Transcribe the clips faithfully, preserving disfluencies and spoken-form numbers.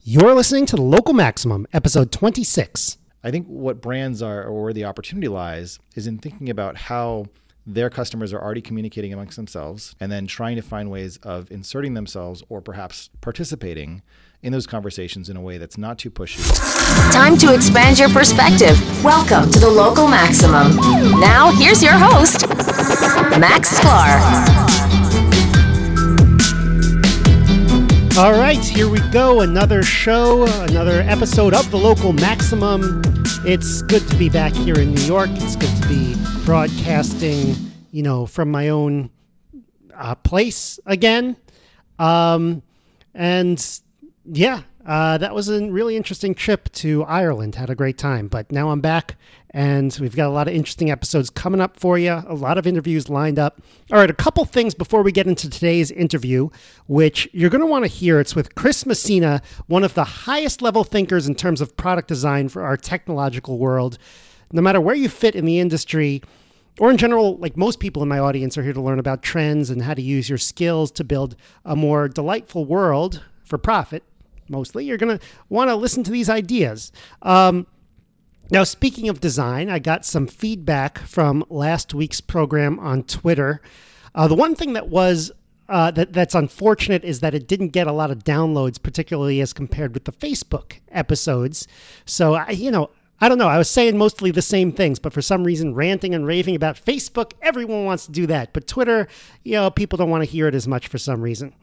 You're listening to The Local Maximum, episode twenty-six. I think what brands are, or where the opportunity lies, is in thinking about how their customers are already communicating amongst themselves and then trying to find ways of inserting themselves or perhaps participating in those conversations in a way that's not too pushy. Time to expand your perspective. Welcome to The Local Maximum. Now, here's your host, Max Sklar. All right, here we go. Another show, another episode of The Local Maximum. It's good to be back here in New York. It's good to be broadcasting, you know, from my own uh, place again. Um, and yeah, uh, that was a really interesting trip to Ireland. Had a great time. But now I'm back, and we've got a lot of interesting episodes coming up for you. A lot of interviews lined up. All right, a couple things before we get into today's interview, which you're going to want to hear. It's with Chris Messina, one of the highest level thinkers in terms of product design for our technological world. No matter where you fit in the industry, or in general, like most people in my audience are here to learn about trends and how to use your skills to build a more delightful world for profit. Mostly, you're going to want to listen to these ideas. Um, now, speaking of design, I got some feedback from last week's program on Twitter. Uh, the one thing that was uh, that that's unfortunate is that it didn't get a lot of downloads, particularly as compared with the Facebook episodes. So, I, you know, I don't know. I was saying mostly the same things, but for some reason, ranting and raving about Facebook, everyone wants to do that. But Twitter, you know, people don't want to hear it as much for some reason.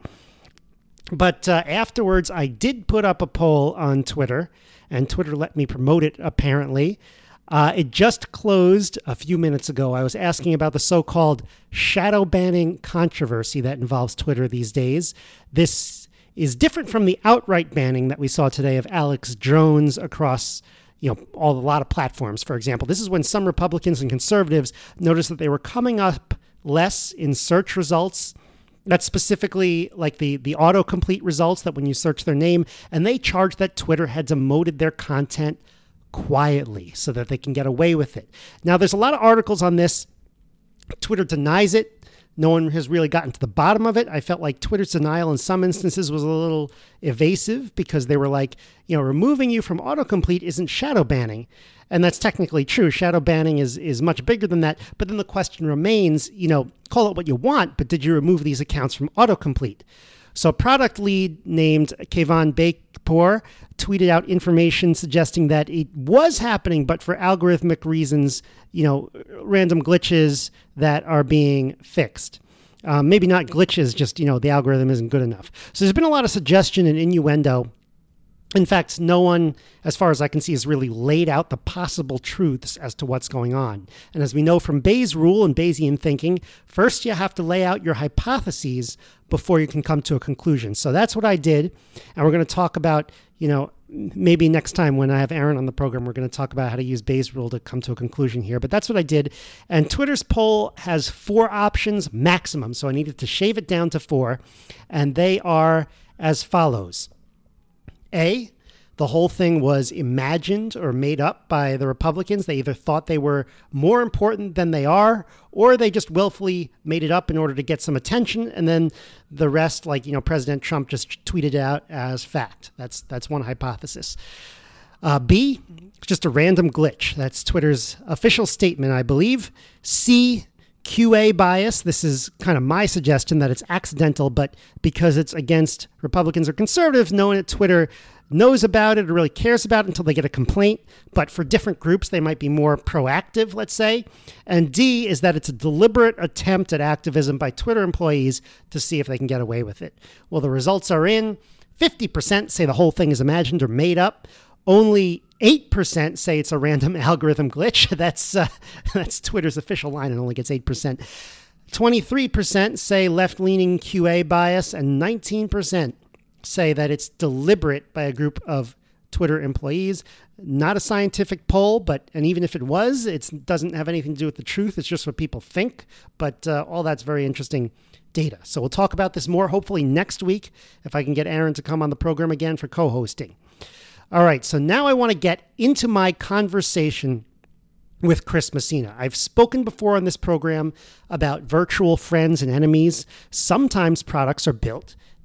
But uh, afterwards, I did put up a poll on Twitter, and Twitter let me promote it, apparently. Uh, it just closed a few minutes ago. I was asking about the so-called shadow banning controversy that involves Twitter these days. This is different from the outright banning that we saw today of Alex Jones across, you know, all a lot of platforms, for example. This is when some Republicans and conservatives noticed that they were coming up less in search results. That's specifically like the, the autocomplete results that when you search their name, and they charged that Twitter had demoted their content quietly so that they can get away with it. Now, there's a lot of articles on this. Twitter denies it. No one has really gotten to the bottom of it. I felt like Twitter's denial in some instances was a little evasive because they were like, you know, removing you from autocomplete isn't shadow banning. And that's technically true. Shadow banning is, is much bigger than that. But then the question remains, you know, call it what you want, but did you remove these accounts from autocomplete? So a product lead named Kayvon Bakpour tweeted out information suggesting that it was happening, but for algorithmic reasons, you know, random glitches that are being fixed. Um, maybe not glitches, just, you know, the algorithm isn't good enough. So there's been a lot of suggestion and innuendo. In fact, no one, as far as I can see, has really laid out the possible truths as to what's going on. And as we know from Bayes' rule and Bayesian thinking, first you have to lay out your hypotheses before you can come to a conclusion. So that's what I did. And we're going to talk about, you know, maybe next time when I have Aaron on the program, we're going to talk about how to use Bayes' rule to come to a conclusion here. But that's what I did. And Twitter's poll has four options maximum. So I needed to shave it down to four. And they are as follows. A, the whole thing was imagined or made up by the Republicans. They either thought they were more important than they are, or they just willfully made it up in order to get some attention. And then the rest, like, you know, President Trump just tweeted it out as fact. That's that's one hypothesis. Uh, B, just a random glitch. That's Twitter's official statement, I believe. C, Q A bias. This is kind of my suggestion that it's accidental, but because it's against Republicans or conservatives, no one at Twitter knows about it or really cares about it until they get a complaint. But for different groups, they might be more proactive, let's say. And D is that it's a deliberate attempt at activism by Twitter employees to see if they can get away with it. Well, the results are in. fifty percent say the whole thing is imagined or made up. Only eight percent say it's a random algorithm glitch. That's uh, that's Twitter's official line. It only gets eight percent. twenty-three percent say left-leaning Q A bias, and nineteen percent say that it's deliberate by a group of Twitter employees. Not a scientific poll, but and even if it was, it doesn't have anything to do with the truth. It's just what people think. But uh, all that's very interesting data. So we'll talk about this more hopefully next week if I can get Aaron to come on the program again for co-hosting. All right, so now I want to get into my conversation with Chris Messina. I've spoken before on this program about virtual friends and enemies. Sometimes products are built that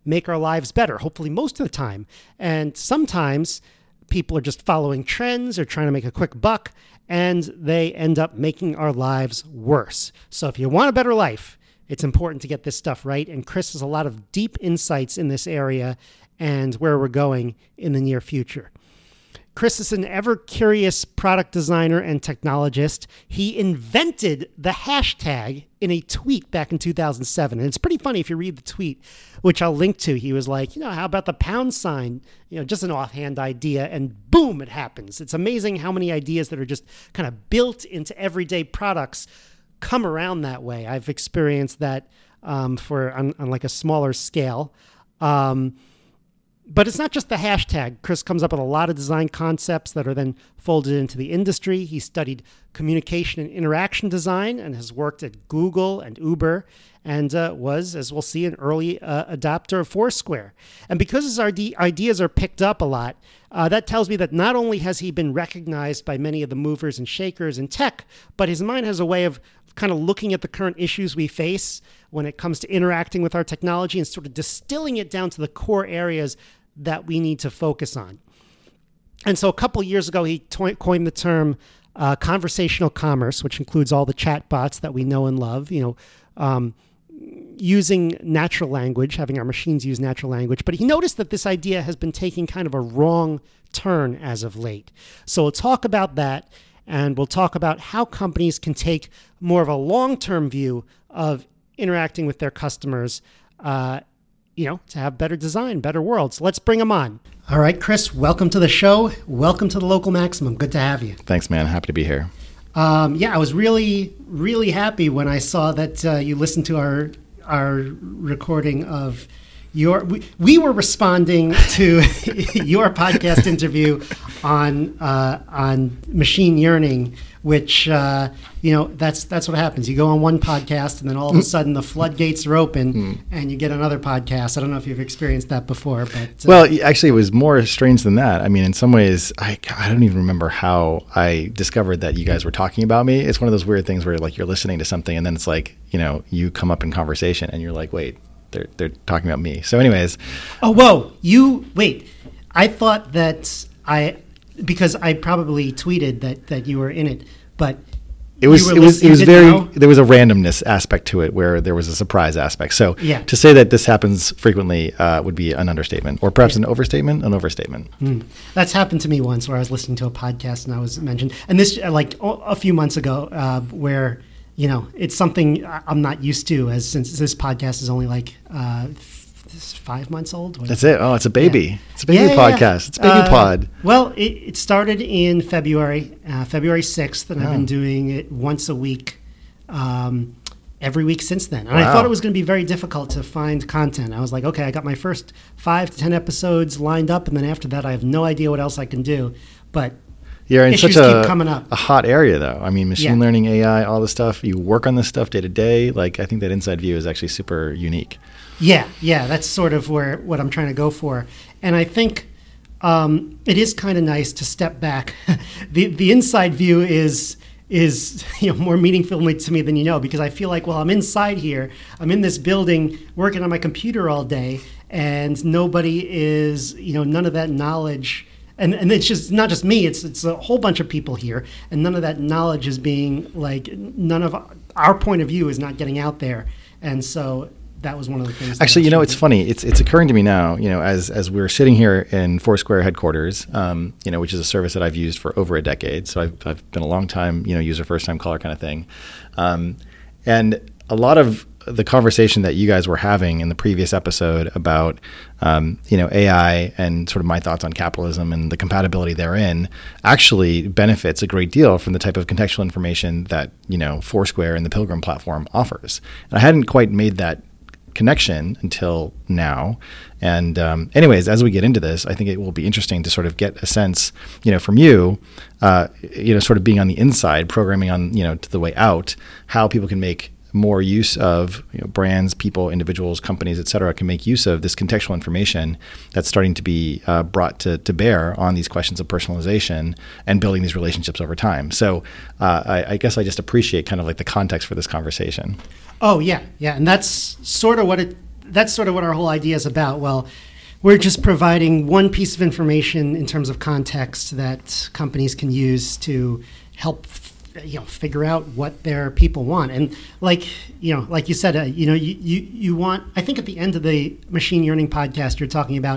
make our lives better, hopefully most of the time. And sometimes people are just following trends or trying to make a quick buck, and they end up making our lives worse. So if you want a better life, it's important to get this stuff right. And Chris has a lot of deep insights in this area and where we're going in the near future. Chris is an ever-curious product designer and technologist. He invented the hashtag in a tweet back in two thousand seven. And it's pretty funny if you read the tweet, which I'll link to. He was like, you know, how about the pound sign? You know, just an offhand idea, and boom, it happens. It's amazing how many ideas that are just kind of built into everyday products come around that way. I've experienced that um, for on, on like a smaller scale. Um, But it's not just the hashtag. Chris comes up with a lot of design concepts that are then folded into the industry. He studied communication and interaction design and has worked at Google and Uber, and uh, was, as we'll see, an early uh, adopter of Foursquare. And because his ideas are picked up a lot, uh, that tells me that not only has he been recognized by many of the movers and shakers in tech, but his mind has a way of kind of looking at the current issues we face when it comes to interacting with our technology and sort of distilling it down to the core areas that we need to focus on. And so a couple of years ago, he to- coined the term uh, conversational commerce, which includes all the chat bots that we know and love, you know, um, using natural language, having our machines use natural language. But he noticed that this idea has been taking kind of a wrong turn as of late. So we'll talk about that. And we'll talk about how companies can take more of a long-term view of interacting with their customers, uh, you know, to have better design, better worlds. So let's bring them on. All right, Chris, welcome to the show. Welcome to the Local Maximum. Good to have you. Thanks, man. Happy to be here. Um, yeah, I was really, really happy when I saw that uh, you listened to our our recording of your. We, we were responding to your podcast interview on uh, on machine yearning, which uh, you know that's that's what happens. You go on one podcast, and then all of a sudden the floodgates are open, mm. and you get another podcast. I don't know if you've experienced that before, but uh, well, actually, it was more strange than that. I mean, in some ways, I I don't even remember how I discovered that you guys were talking about me. It's one of those weird things where like you're listening to something, and then it's like you know you come up in conversation, and you're like, wait, they're they're talking about me. So, anyways, oh whoa, you wait. I thought that I. Because I probably tweeted that, that you were in it, but it was it was it was very know? there was a randomness aspect to it where there was a surprise aspect. So yeah. to say that this happens frequently uh, would be an understatement, or perhaps yeah. an overstatement. An overstatement. Mm. That's happened to me once, where I was listening to a podcast and I was mentioned, and this like a few months ago, uh, where you know it's something I'm not used to, as since this podcast is only like. Uh, five months old. What That's it. Oh, it's a baby. Yeah. It's a baby yeah, podcast. Yeah. It's a baby uh, pod. Well, it, it started in February, uh, February sixth, and oh. I've been doing it once a week, um, every week since then. And wow. I thought it was going to be very difficult to find content. I was like, okay, I got my first five to ten episodes lined up, and then after that, I have no idea what else I can do. But You're in issues such a, keep coming up. a hot area, though. I mean, machine yeah. learning, A I, all this stuff. You work on this stuff day to day. Like, I think that inside view is actually super unique. Yeah, yeah, that's sort of where what I'm trying to go for. And I think um, it is kind of nice to step back. the The inside view is is you know more meaningful to me than you know, because I feel like, well, I'm inside here, I'm in this building working on my computer all day, and nobody is, you know, none of that knowledge. And and it's just not just me, it's it's a whole bunch of people here, and none of that knowledge is being, like, none of our point of view is not getting out there. And so that was one of the things. Actually, you know, it's funny. It's it's occurring to me now, you know, as as we're sitting here in Foursquare headquarters, um, you know, which is a service that I've used for over a decade. So I've, I've been a long time, you know, user, first time caller kind of thing. Um, and a lot of the conversation that you guys were having in the previous episode about, um, you know, A I and sort of my thoughts on capitalism and the compatibility therein actually benefits a great deal from the type of contextual information that, you know, Foursquare and the Pilgrim platform offers. And I hadn't quite made that connection until now. And um, anyways, as we get into this, I think it will be interesting to sort of get a sense, you know, from you, uh, you know, sort of being on the inside, programming on, you know, to the way out, how people can make more use of, you know, brands, people, individuals, companies, et cetera, can make use of this contextual information that's starting to be uh, brought to, to bear on these questions of personalization and building these relationships over time. So uh, I, I guess I just appreciate kind of like the context for this conversation. Oh, yeah, yeah. And that's sort of what it that's sort of what our whole idea is about. Well, we're just providing one piece of information in terms of context that companies can use to help, you know, figure out what their people want. And like, you know, like you said, uh, you know, you, you, you want, I think at the end of the Machine Yearning podcast, you're talking about,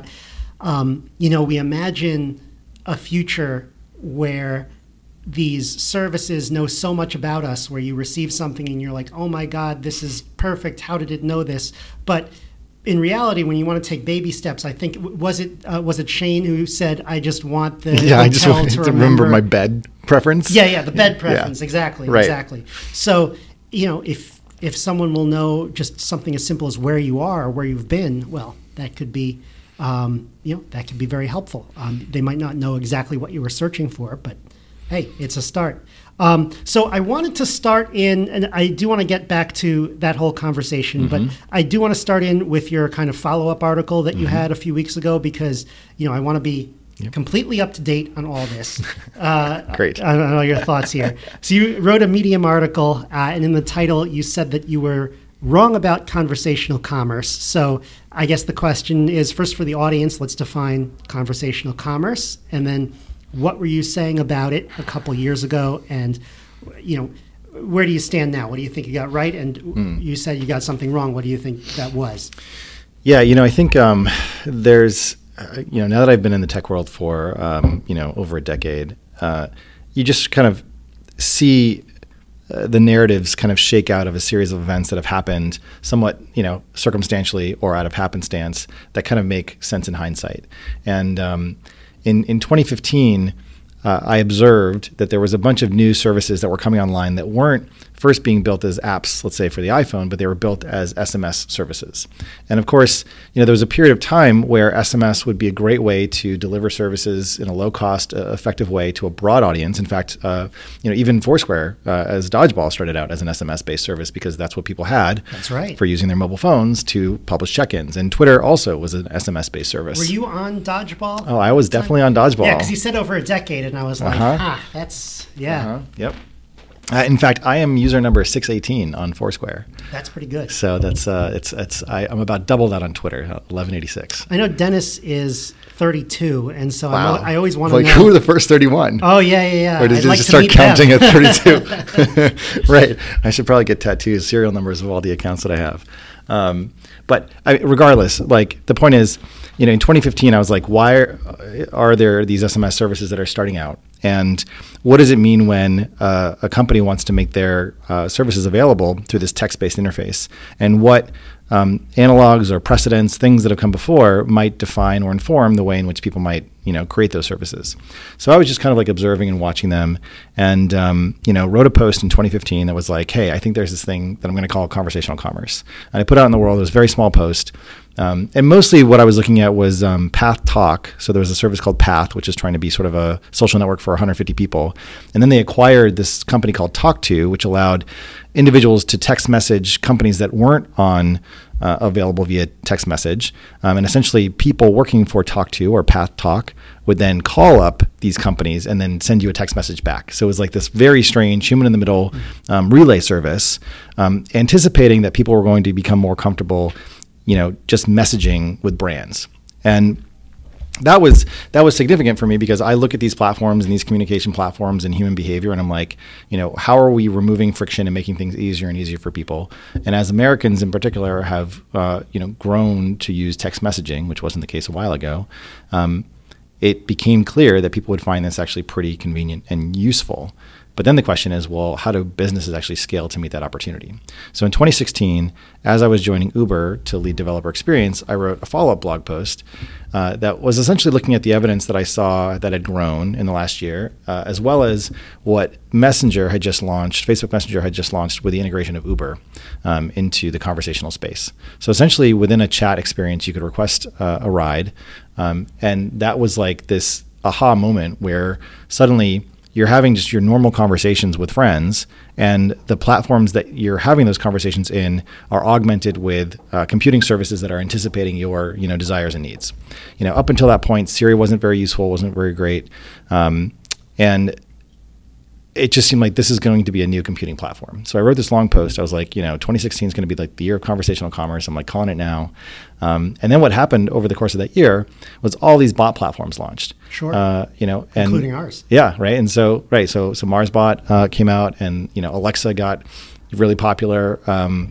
um, you know, we imagine a future where these services know so much about us, where you receive something and you're like, oh my God, this is perfect. How did it know this? But in reality, when you want to take baby steps, I think, was it uh, was it Shane who said, I just want the yeah, hotel I just want to to remember. remember my bed preference. Yeah, yeah, the bed preference, yeah. exactly, right. exactly. So, you know, if if someone will know just something as simple as where you are or where you've been, well, that could be, um, you know, that could be very helpful. Um, they might not know exactly what you were searching for, but hey, it's a start. Um, so I wanted to start in, and I do want to get back to that whole conversation, mm-hmm. but I do want to start in with your kind of follow-up article that you mm-hmm. had a few weeks ago, because, you know, I want to be yep. completely up to date on all this. Uh, Great. I don't know your thoughts here. So you wrote a Medium article, uh, and in the title you said that you were wrong about conversational commerce. So I guess the question is, first for the audience, let's define conversational commerce, and then what were you saying about it a couple years ago? And, you know, where do you stand now? What do you think you got right? And mm. you said you got something wrong. What do you think that was? Yeah, you know, I think um, there's, uh, you know, now that I've been in the tech world for, um, you know, over a decade, uh, you just kind of see uh, the narratives kind of shake out of a series of events that have happened somewhat, you know, circumstantially or out of happenstance that kind of make sense in hindsight. And, um, In in twenty fifteen, uh, I observed that there was a bunch of new services that were coming online that weren't first being built as apps, let's say for the iPhone, but they were built as S M S services. And of course, you know, there was a period of time where S M S would be a great way to deliver services in a low-cost, uh, effective way to a broad audience. In fact, uh, you know, even Foursquare, uh, as Dodgeball, started out as an S M S-based service because that's what people had. That's right. For using their mobile phones to publish check-ins. And Twitter also was an S M S-based service. Were you on Dodgeball? Oh, I was definitely on Dodgeball. Yeah, because you said over a decade, and I was like, uh-huh. ah, that's yeah. Uh-huh. Yep. Uh, in fact, I am user number six eighteen on Foursquare. That's pretty good. So that's uh, it's it's I, I'm about double that on Twitter, eleven eighty-six. I know Dennis is thirty-two, and so wow. I'm, I always want to like, know. Who are the first thirty-one? Oh yeah, yeah, yeah. Or did I'd you like just to start counting them. at thirty-two? Right. I should probably get tattoos, serial numbers of all the accounts that I have. Um, but I, regardless, like the point is, you know, in twenty fifteen, I was like, why are, are there these S M S services that are starting out? And what does it mean when uh, a company wants to make their uh, services available through this text-based interface? And what um, analogs or precedents, things that have come before, might define or inform the way in which people might, you know, create those services? So I was just kind of like observing and watching them, and um, you know, wrote a post in twenty fifteen that was like, hey, I think there's this thing that I'm going to call conversational commerce. And I put out in the world, it was a very small post. Um, and mostly what I was looking at was um, Path Talk. So there was a service called Path, which is trying to be sort of a social network for one hundred fifty people. And then they acquired this company called Talk To, which allowed individuals to text message companies that weren't on uh, available via text message. Um, and essentially people working for Talk To or Path Talk would then call up these companies and then send you a text message back. So it was like this very strange human in the middle um, relay service, um, anticipating that people were going to become more comfortable, you know, just messaging with brands. And that was that was significant for me because I look at these platforms and these communication platforms and human behavior, and I'm like, you know, how are we removing friction and making things easier and easier for people? And as Americans in particular have, uh, you know, grown to use text messaging, which wasn't the case a while ago, um, it became clear that people would find this actually pretty convenient and useful. But then the question is, well, how do businesses actually scale to meet that opportunity? So in twenty sixteen, as I was joining Uber to lead developer experience, I wrote a follow-up blog post uh, that was essentially looking at the evidence that I saw that had grown in the last year, uh, as well as what Messenger had just launched, Facebook Messenger had just launched with the integration of Uber um, into the conversational space. So essentially within a chat experience, you could request uh, a ride. Um, and that was like this aha moment where suddenly you're having just your normal conversations with friends, and the platforms that you're having those conversations in are augmented with uh, computing services that are anticipating your, you know, desires and needs. You know, up until that point, Siri wasn't very useful, wasn't very great, um, and it just seemed like this is going to be a new computing platform. So I wrote this long post. I was like, you know, twenty sixteen is going to be like the year of conversational commerce. I'm like calling it now. Um, and then what happened over the course of that year was all these bot platforms launched. Sure. Uh, you know, and including ours. Yeah. Right. And so, right. So, so MarsBot uh, came out, and, you know, Alexa got really popular. Um,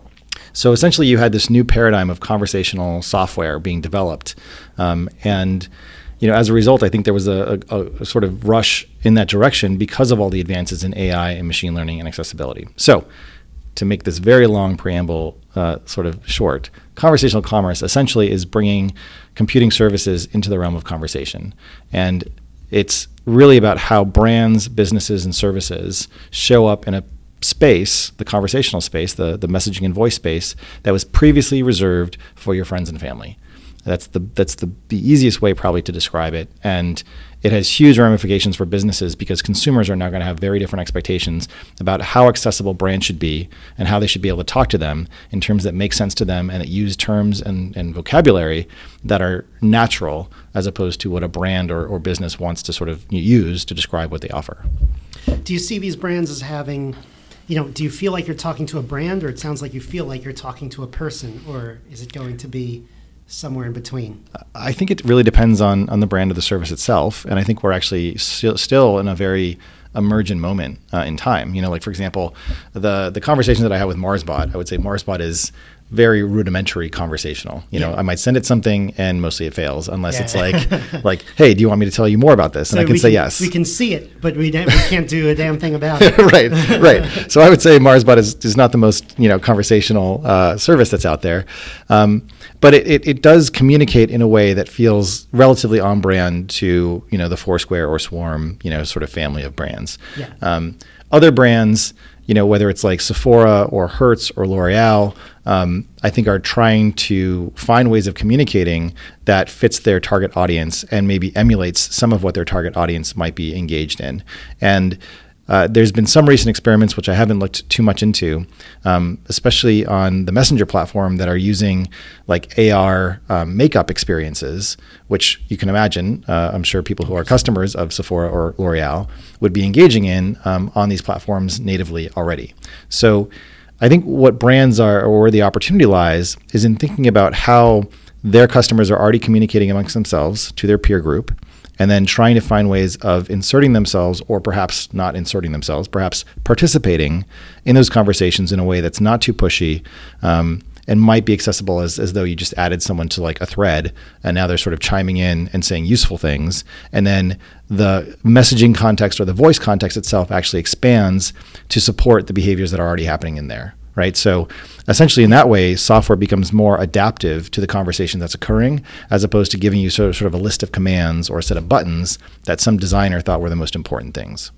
so essentially you had this new paradigm of conversational software being developed. Um, and, you know, as a result, I think there was a, a, a sort of rush in that direction because of all the advances in A I and machine learning and accessibility. So to make this very long preamble uh, sort of short, conversational commerce essentially is bringing computing services into the realm of conversation. And it's really about how brands, businesses, and services show up in a space, the conversational space, the, the messaging and voice space that was previously reserved for your friends and family. That's the that's the, the easiest way probably to describe it. And it has huge ramifications for businesses because consumers are now going to have very different expectations about how accessible brands should be and how they should be able to talk to them in terms that make sense to them and that use terms and, and vocabulary that are natural as opposed to what a brand or, or business wants to sort of use to describe what they offer. Do you see these brands as having, you know, do you feel like you're talking to a brand, or it sounds like you feel like you're talking to a person, or is it going to be somewhere in between? I think it really depends on on the brand of the service itself, and I think we're actually st- still in a very emergent moment uh, in time. You know, like for example, the the conversation that I had with MarsBot, I would say MarsBot is very rudimentary conversational. You know, yeah. I might send it something and mostly it fails unless yeah. it's like, like, hey, do you want me to tell you more about this? And so I can we say can, yes. We can see it, but we, we can't do a damn thing about it. right, right. So I would say MarsBot is, is not the most, you know, conversational uh, service that's out there. Um, but it, it, it does communicate in a way that feels relatively on brand to, you know, the Foursquare or Swarm, you know, sort of family of brands. Yeah. Um, other brands, you know, whether it's like Sephora or Hertz or L'Oreal, um, I think are trying to find ways of communicating that fits their target audience and maybe emulates some of what their target audience might be engaged in. And uh, there's been some recent experiments, which I haven't looked too much into, um, especially on the Messenger platform, that are using like A R um, makeup experiences, which you can imagine, uh, I'm sure people who are customers of Sephora or L'Oreal would be engaging in um, on these platforms natively already. So I think what brands are, or where the opportunity lies, is in thinking about how their customers are already communicating amongst themselves to their peer group, and then trying to find ways of inserting themselves, or perhaps not inserting themselves, perhaps participating in those conversations in a way that's not too pushy, um, and might be accessible as, as though you just added someone to like a thread, and now they're sort of chiming in and saying useful things. And then the messaging context or the voice context itself actually expands to support the behaviors that are already happening in there, right? So essentially in that way, software becomes more adaptive to the conversation that's occurring, as opposed to giving you sort of, sort of a list of commands or a set of buttons that some designer thought were the most important things.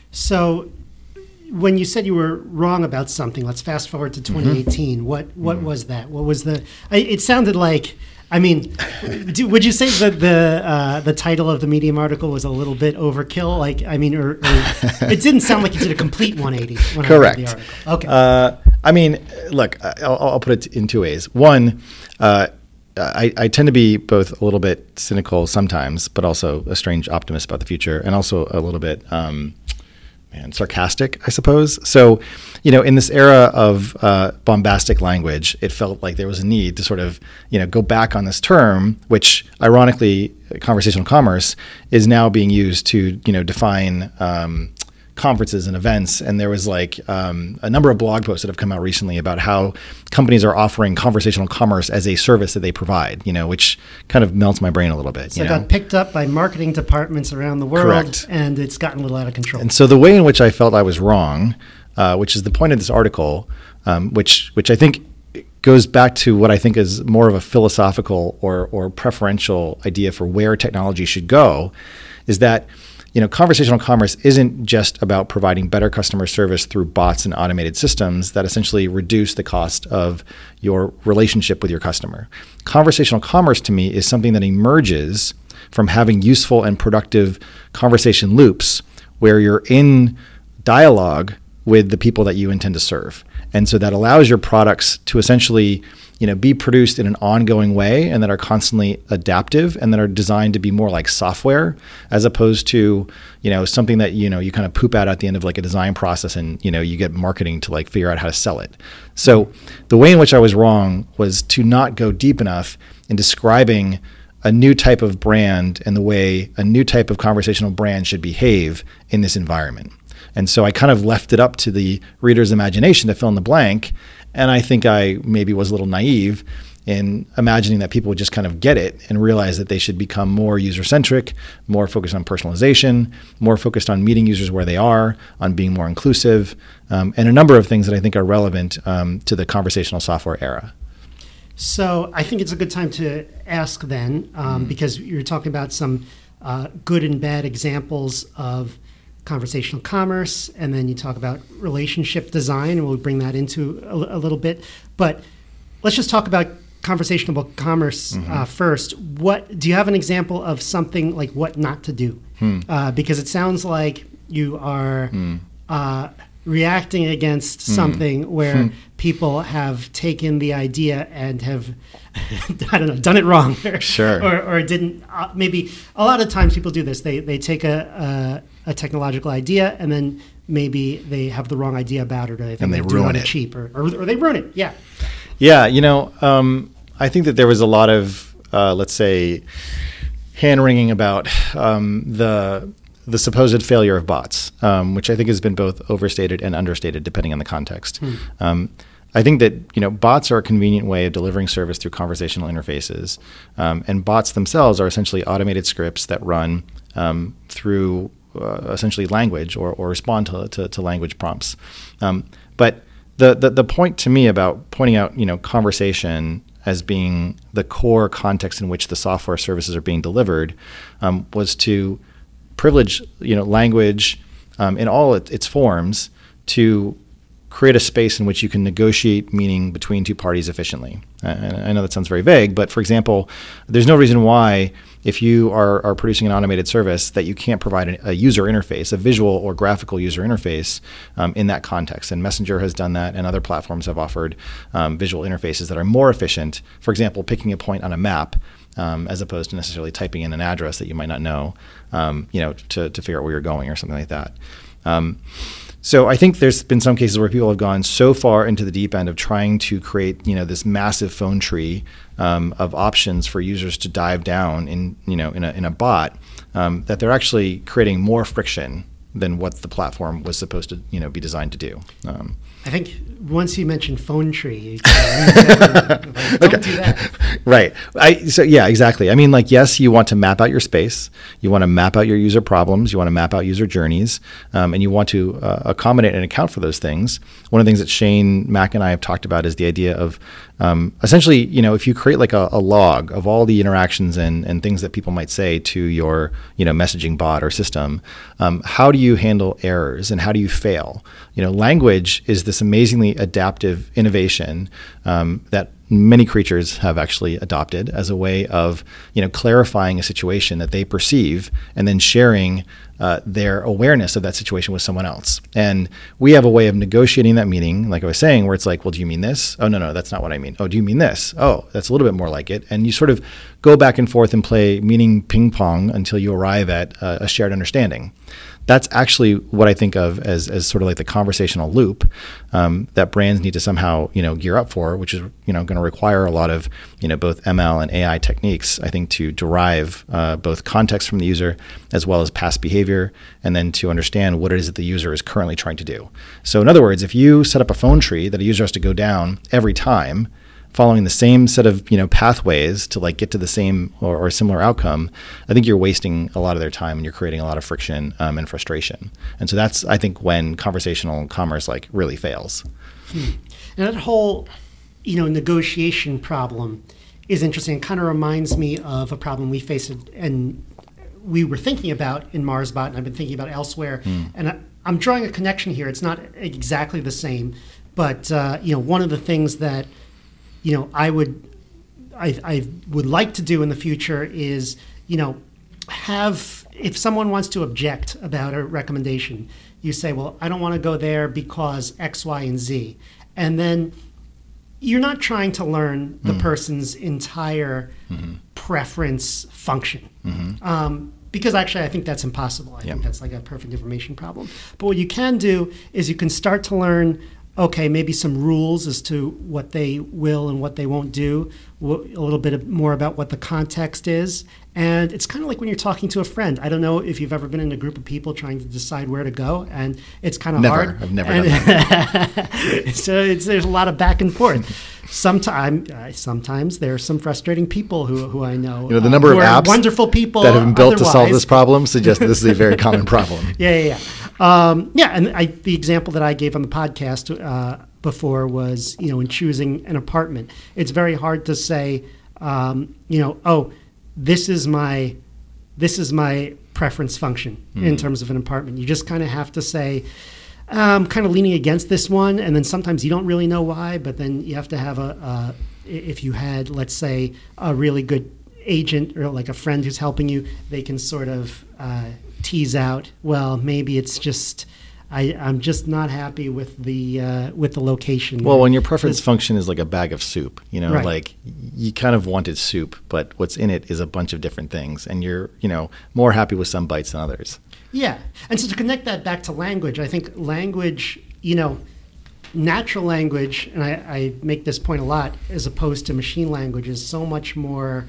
So when you said you were wrong about something, let's fast forward to twenty eighteen. Mm-hmm. What what mm-hmm. was that? What was the? I, it sounded like. I mean, do, would you say that the uh, the title of the Medium article was a little bit overkill? Like, I mean, or, or it didn't sound like you did a complete one eighty. When Correct. I read the article. Okay. Uh, I mean, look, I'll, I'll put it in two ways. One. Uh, I, I tend to be both a little bit cynical sometimes, but also a strange optimist about the future, and also a little bit um, man, sarcastic, I suppose. So, you know, in this era of uh, bombastic language, it felt like there was a need to sort of, you know, go back on this term, which ironically, conversational commerce is now being used to, you know, define um, conferences and events. And there was like um, a number of blog posts that have come out recently about how companies are offering conversational commerce as a service that they provide, you know, which kind of melts my brain a little bit. So you it know? got picked up by marketing departments around the world. Correct. And it's gotten a little out of control. And so the way in which I felt I was wrong, uh, which is the point of this article, um, which which I think goes back to what I think is more of a philosophical or or preferential idea for where technology should go, is that, you know, conversational commerce isn't just about providing better customer service through bots and automated systems that essentially reduce the cost of your relationship with your customer. Conversational commerce to me is something that emerges from having useful and productive conversation loops where you're in dialogue with the people that you intend to serve. And so that allows your products to essentially, you know, be produced in an ongoing way and that are constantly adaptive and that are designed to be more like software as opposed to, you know, something that, you know, you kind of poop out at the end of like a design process and, you know, you get marketing to like figure out how to sell it. So the way in which I was wrong was to not go deep enough in describing a new type of brand and the way a new type of conversational brand should behave in this environment. And so I kind of left it up to the reader's imagination to fill in the blank. And I think I maybe was a little naive in imagining that people would just kind of get it and realize that they should become more user-centric, more focused on personalization, more focused on meeting users where they are, on being more inclusive, um, and a number of things that I think are relevant um, to the conversational software era. So I think it's a good time to ask then, um, mm. because you're talking about some uh, good and bad examples of conversational commerce, and then you talk about relationship design, and we'll bring that into a, a little bit. But let's just talk about conversational commerce mm-hmm. uh, first. What do you have an example of something like what not to do? Hmm. Uh, because it sounds like you are hmm. uh, reacting against hmm. something where hmm. people have taken the idea and have I don't know done it wrong, or, sure, or, or didn't. Uh, maybe a lot of times people do this. They they take a, a a technological idea and then maybe they have the wrong idea about it, or they think and they, they ruin do it it cheap, or, or or they ruin it. Yeah. Yeah, you know, um, I think that there was a lot of, uh, let's say, hand-wringing about um, the the supposed failure of bots, um, which I think has been both overstated and understated depending on the context. Hmm. Um, I think that, you know, bots are a convenient way of delivering service through conversational interfaces, um, and bots themselves are essentially automated scripts that run um, through uh, essentially language or, or respond to, to, to language prompts. Um, but The, the the point to me about pointing out, you know, conversation as being the core context in which the software services are being delivered um, was to privilege, you know, language um, in all it, its forms to create a space in which you can negotiate meaning between two parties efficiently. And I know that sounds very vague, but for example, there's no reason why if you are, are producing an automated service that you can't provide a, a user interface, a visual or graphical user interface um, in that context. And Messenger has done that, and other platforms have offered um, visual interfaces that are more efficient. For example, picking a point on a map um, as opposed to necessarily typing in an address that you might not know, um, you know, to, to figure out where you're going or something like that. Um, So I think there's been some cases where people have gone so far into the deep end of trying to create, you know, this massive phone tree um, of options for users to dive down in, you know, in a in a bot um, that they're actually creating more friction than what the platform was supposed to, you know, be designed to do. Um, I think once you mentioned phone tree, you don't okay. do that. Right. I, so yeah, exactly. I mean, like, yes, you want to map out your space. You want to map out your user problems. You want to map out user journeys, um, and you want to uh, accommodate and account for those things. One of the things that Shane Mack and I have talked about is the idea of um, essentially, you know, if you create like a, a log of all the interactions and, and things that people might say to your, you know, messaging bot or system, um, how do you handle errors and how do you fail? You know, language is this amazingly adaptive innovation um, that many creatures have actually adopted as a way of, you know, clarifying a situation that they perceive and then sharing uh, their awareness of that situation with someone else. And we have a way of negotiating that meaning, like I was saying, where it's like, well, do you mean this? Oh, no, no, that's not what I mean. Oh, do you mean this? Oh, that's a little bit more like it. And you sort of go back and forth and play meaning ping pong until you arrive at uh, a shared understanding. That's actually what I think of as, as sort of like the conversational loop um, that brands need to somehow, you know, gear up for, which is, you know, going to require a lot of, you know, both M L and A I techniques, I think, to derive uh, both context from the user as well as past behavior, and then to understand what it is that the user is currently trying to do. So in other words, if you set up a phone tree that a user has to go down every time, following the same set of, you know, pathways to like get to the same or, or similar outcome, I think you're wasting a lot of their time and you're creating a lot of friction um, and frustration. And so that's, I think, when conversational commerce like really fails. Hmm. And that whole, you know, negotiation problem is interesting. It kind of reminds me of a problem we faced and we were thinking about in MarsBot, and I've been thinking about elsewhere. Hmm. And I, I'm drawing a connection here. It's not exactly the same, but uh, you know, one of the things that you know, I would, I, I would like to do in the future is, you know, have, if someone wants to object about a recommendation, you say, well, I don't want to go there because X, Y, and Z. and then you're not trying to learn the mm. person's entire mm-hmm. preference function. Mm-hmm. Um, because actually I think that's impossible. I yep. think that's like a perfect information problem. But what you can do is you can start to learn, okay, maybe some rules as to what they will and what they won't do, a little bit more about what the context is. And it's kind of like when you're talking to a friend. I don't know if you've ever been in a group of people trying to decide where to go, and it's kind of never. hard. I've never and done that. So it's, there's a lot of back and forth. Sometimes, uh, sometimes there are some frustrating people who who I know. You know, the number uh, of apps wonderful people that have been built otherwise. to solve this problem suggests that this is a very common problem. Yeah, yeah, yeah. Um, yeah, and I, the example that I gave on the podcast uh, before was, you know, in choosing an apartment, it's very hard to say, um, you know, oh, this is my this is my preference function mm. in terms of an apartment. You just kind of have to say, I'm kind of leaning against this one, and then sometimes you don't really know why, but then you have to have a, uh, if you had, let's say, a really good agent or like a friend who's helping you, they can sort of uh, tease out, well, maybe it's just, I, I'm just not happy with the uh, with the location. Well, when your preference this, function is like a bag of soup, you know, right. like you kind of wanted soup, but what's in it is a bunch of different things, and you're, you know, more happy with some bites than others. Yeah. And so to connect that back to language, I think language, you know, natural language, and I, I make this point a lot, as opposed to machine language, is so much more,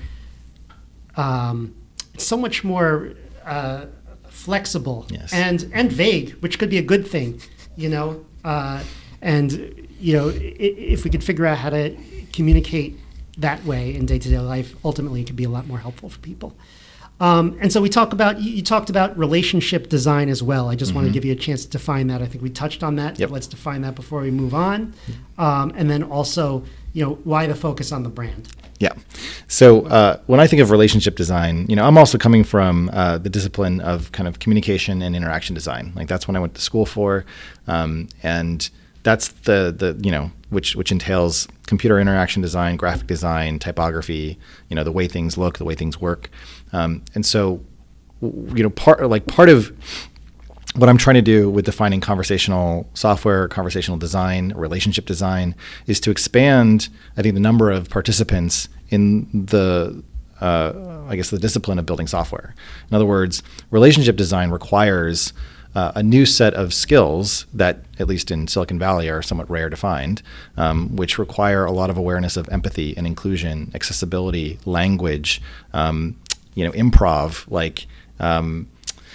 um, it's so much more uh, flexible yes. and, and vague, which could be a good thing, you know. Uh, and, you know, if, if we could figure out how to communicate that way in day-to-day life, ultimately it could be a lot more helpful for people. Um, and so we talk about, you, you talked about relationship design as well. I just mm-hmm. want to give you a chance to define that. I think we touched on that. Yep. Let's define that before we move on. Um, and then also, you know, why the focus on the brand? Yeah. So uh, when I think of relationship design, you know, I'm also coming from uh, the discipline of kind of communication and interaction design. Like that's what I went to school for. Um, and that's the, the, you know, which, which entails computer interaction design, graphic design, typography, you know, the way things look, the way things work. Um, and so, you know, part like part of what I'm trying to do with defining conversational software, conversational design, relationship design is to expand, I think, the number of participants in the, uh, I guess, the discipline of building software. In other words, relationship design requires uh, a new set of skills that, at least in Silicon Valley, are somewhat rare to find, um, which require a lot of awareness of empathy and inclusion, accessibility, language, um, you know, improv, like um,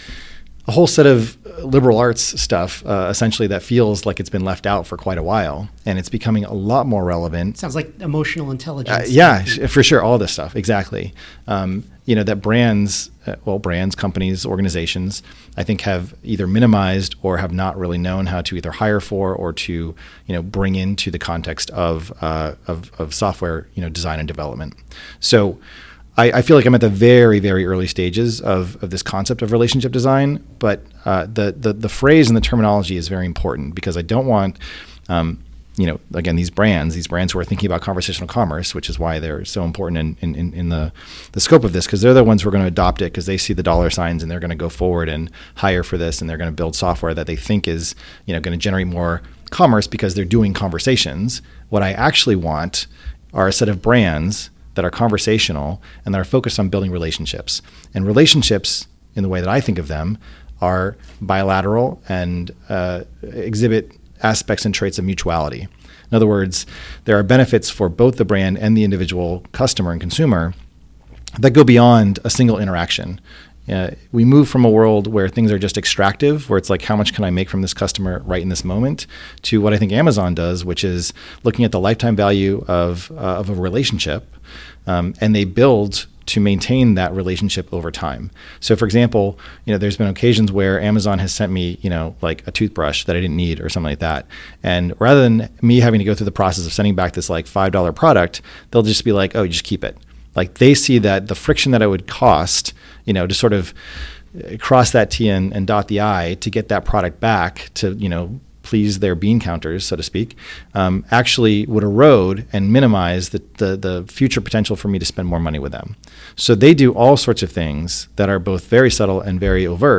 a whole set of liberal arts stuff, uh, essentially, that feels like it's been left out for quite a while, and it's becoming a lot more relevant. Sounds like emotional intelligence. Uh, yeah, for sure, all this stuff, exactly. Um, you know, that brands, uh, well, brands, companies, organizations, I think have either minimized or have not really known how to either hire for or to, you know, bring into the context of uh, of, of software, you know, design and development. So I feel like I'm at the very, very early stages of, of this concept of relationship design, but uh, the, the the phrase and the terminology is very important because I don't want, um, you know, again, these brands, these brands who are thinking about conversational commerce, which is why they're so important in, in, in the, the scope of this, because they're the ones who are going to adopt it because they see the dollar signs and they're going to go forward and hire for this, and they're going to build software that they think is, you know, going to generate more commerce because they're doing conversations. What I actually want are a set of brands that are conversational and that are focused on building relationships. And relationships, in the way that I think of them, are bilateral and uh, exhibit aspects and traits of mutuality. In other words, there are benefits for both the brand and the individual customer and consumer that go beyond a single interaction. Uh, we move from a world where things are just extractive, where it's like, how much can I make from this customer right in this moment, to what I think Amazon does, which is looking at the lifetime value of uh, of a relationship, um, and they build to maintain that relationship over time. So, for example, you know, there's been occasions where Amazon has sent me, you know, like a toothbrush that I didn't need or something like that, and rather than me having to go through the process of sending back this like five dollar product, they'll just be like, oh, you just keep it. Like they see that the friction that it would cost, you know, to sort of cross that T and, and dot the I to get that product back to, you know, please their bean counters, so to speak, um, actually would erode and minimize the, the, the future potential for me to spend more money with them. So they do all sorts of things that are both very subtle and very overt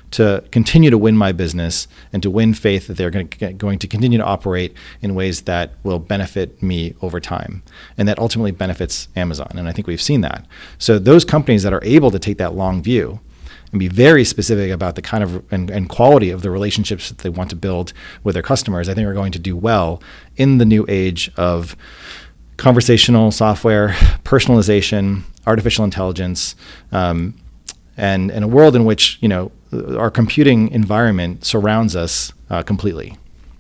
to continue to win my business and to win faith that they're going to, going to continue to operate in ways that will benefit me over time and that ultimately benefits Amazon. And I think we've seen that. So those companies that are able to take that long view and be very specific about the kind of and, and quality of the relationships that they want to build with their customers, I think are going to do well in the new age of conversational software, personalization, artificial intelligence, um, and, and a world in which, you know, our computing environment surrounds us uh, completely.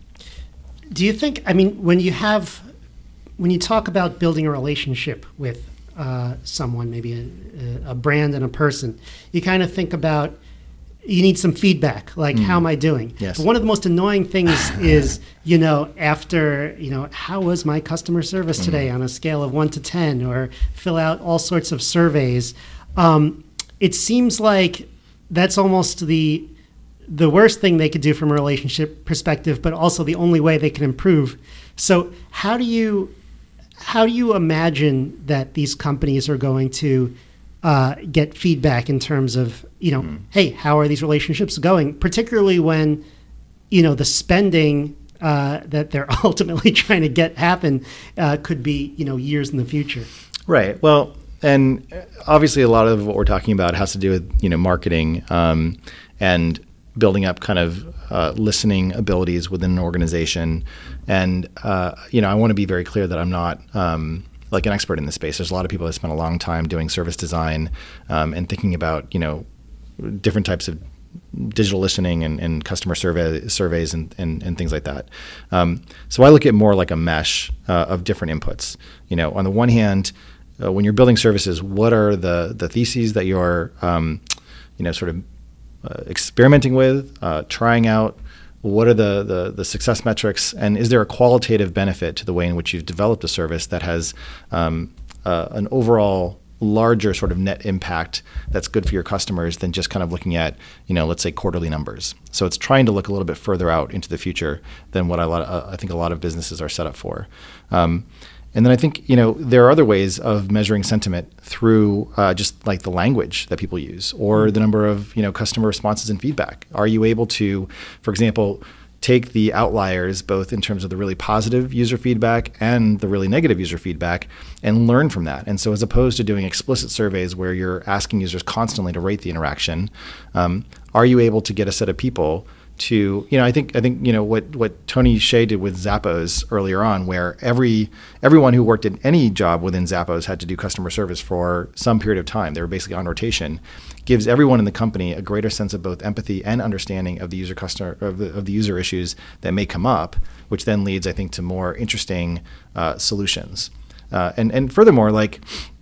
Do you think, I mean, when you have, when you talk about building a relationship with uh, someone, maybe a, a brand and a person, you kind of think about, you need some feedback, like, mm. how am I doing? Yes. But one of the most annoying things is, you know, after, you know, how was my customer service today mm. on a scale of one to ten, or fill out all sorts of surveys. Um, it seems like that's almost the the worst thing they could do from a relationship perspective, but also the only way they can improve. So how do you how do you imagine that these companies are going to uh, get feedback in terms of, you know, mm. hey, how are these relationships going? Particularly when, you know, the spending uh, that they're ultimately trying to get happen uh, could be, you know, years in the future. Right. Well, and obviously a lot of what we're talking about has to do with, you know, marketing um, and building up kind of uh, listening abilities within an organization. And, uh, you know, I want to be very clear that I'm not um, like an expert in this space. There's a lot of people that spend a long time doing service design um, and thinking about, you know, different types of digital listening and, and customer survey surveys and, and, and things like that. Um, so I look at more like a mesh uh, of different inputs. You know, on the one hand, uh, when you're building services, what are the the theses that you're, um, you know, sort of uh, experimenting with, uh, trying out? What are the, the the success metrics, and is there a qualitative benefit to the way in which you've developed a service that has um, uh, an overall larger sort of net impact that's good for your customers than just kind of looking at, you know, let's say quarterly numbers. So it's trying to look a little bit further out into the future than what I, uh, I think a lot of businesses are set up for. Um, and then I think, you know, there are other ways of measuring sentiment through uh, just like the language that people use or the number of, you know, customer responses and feedback. Are you able to, for example, take the outliers, both in terms of the really positive user feedback and the really negative user feedback, and learn from that? And so as opposed to doing explicit surveys where you're asking users constantly to rate the interaction, um, are you able to get a set of people to, you know, I think, I think, you know, what, what Tony Hsieh did with Zappos earlier on, where every, everyone who worked in any job within Zappos had to do customer service for some period of time. They were basically on rotation, gives everyone in the company a greater sense of both empathy and understanding of the user customer, of the, of the user issues that may come up, which then leads, I think, to more interesting uh, solutions. Uh, and, and furthermore, like,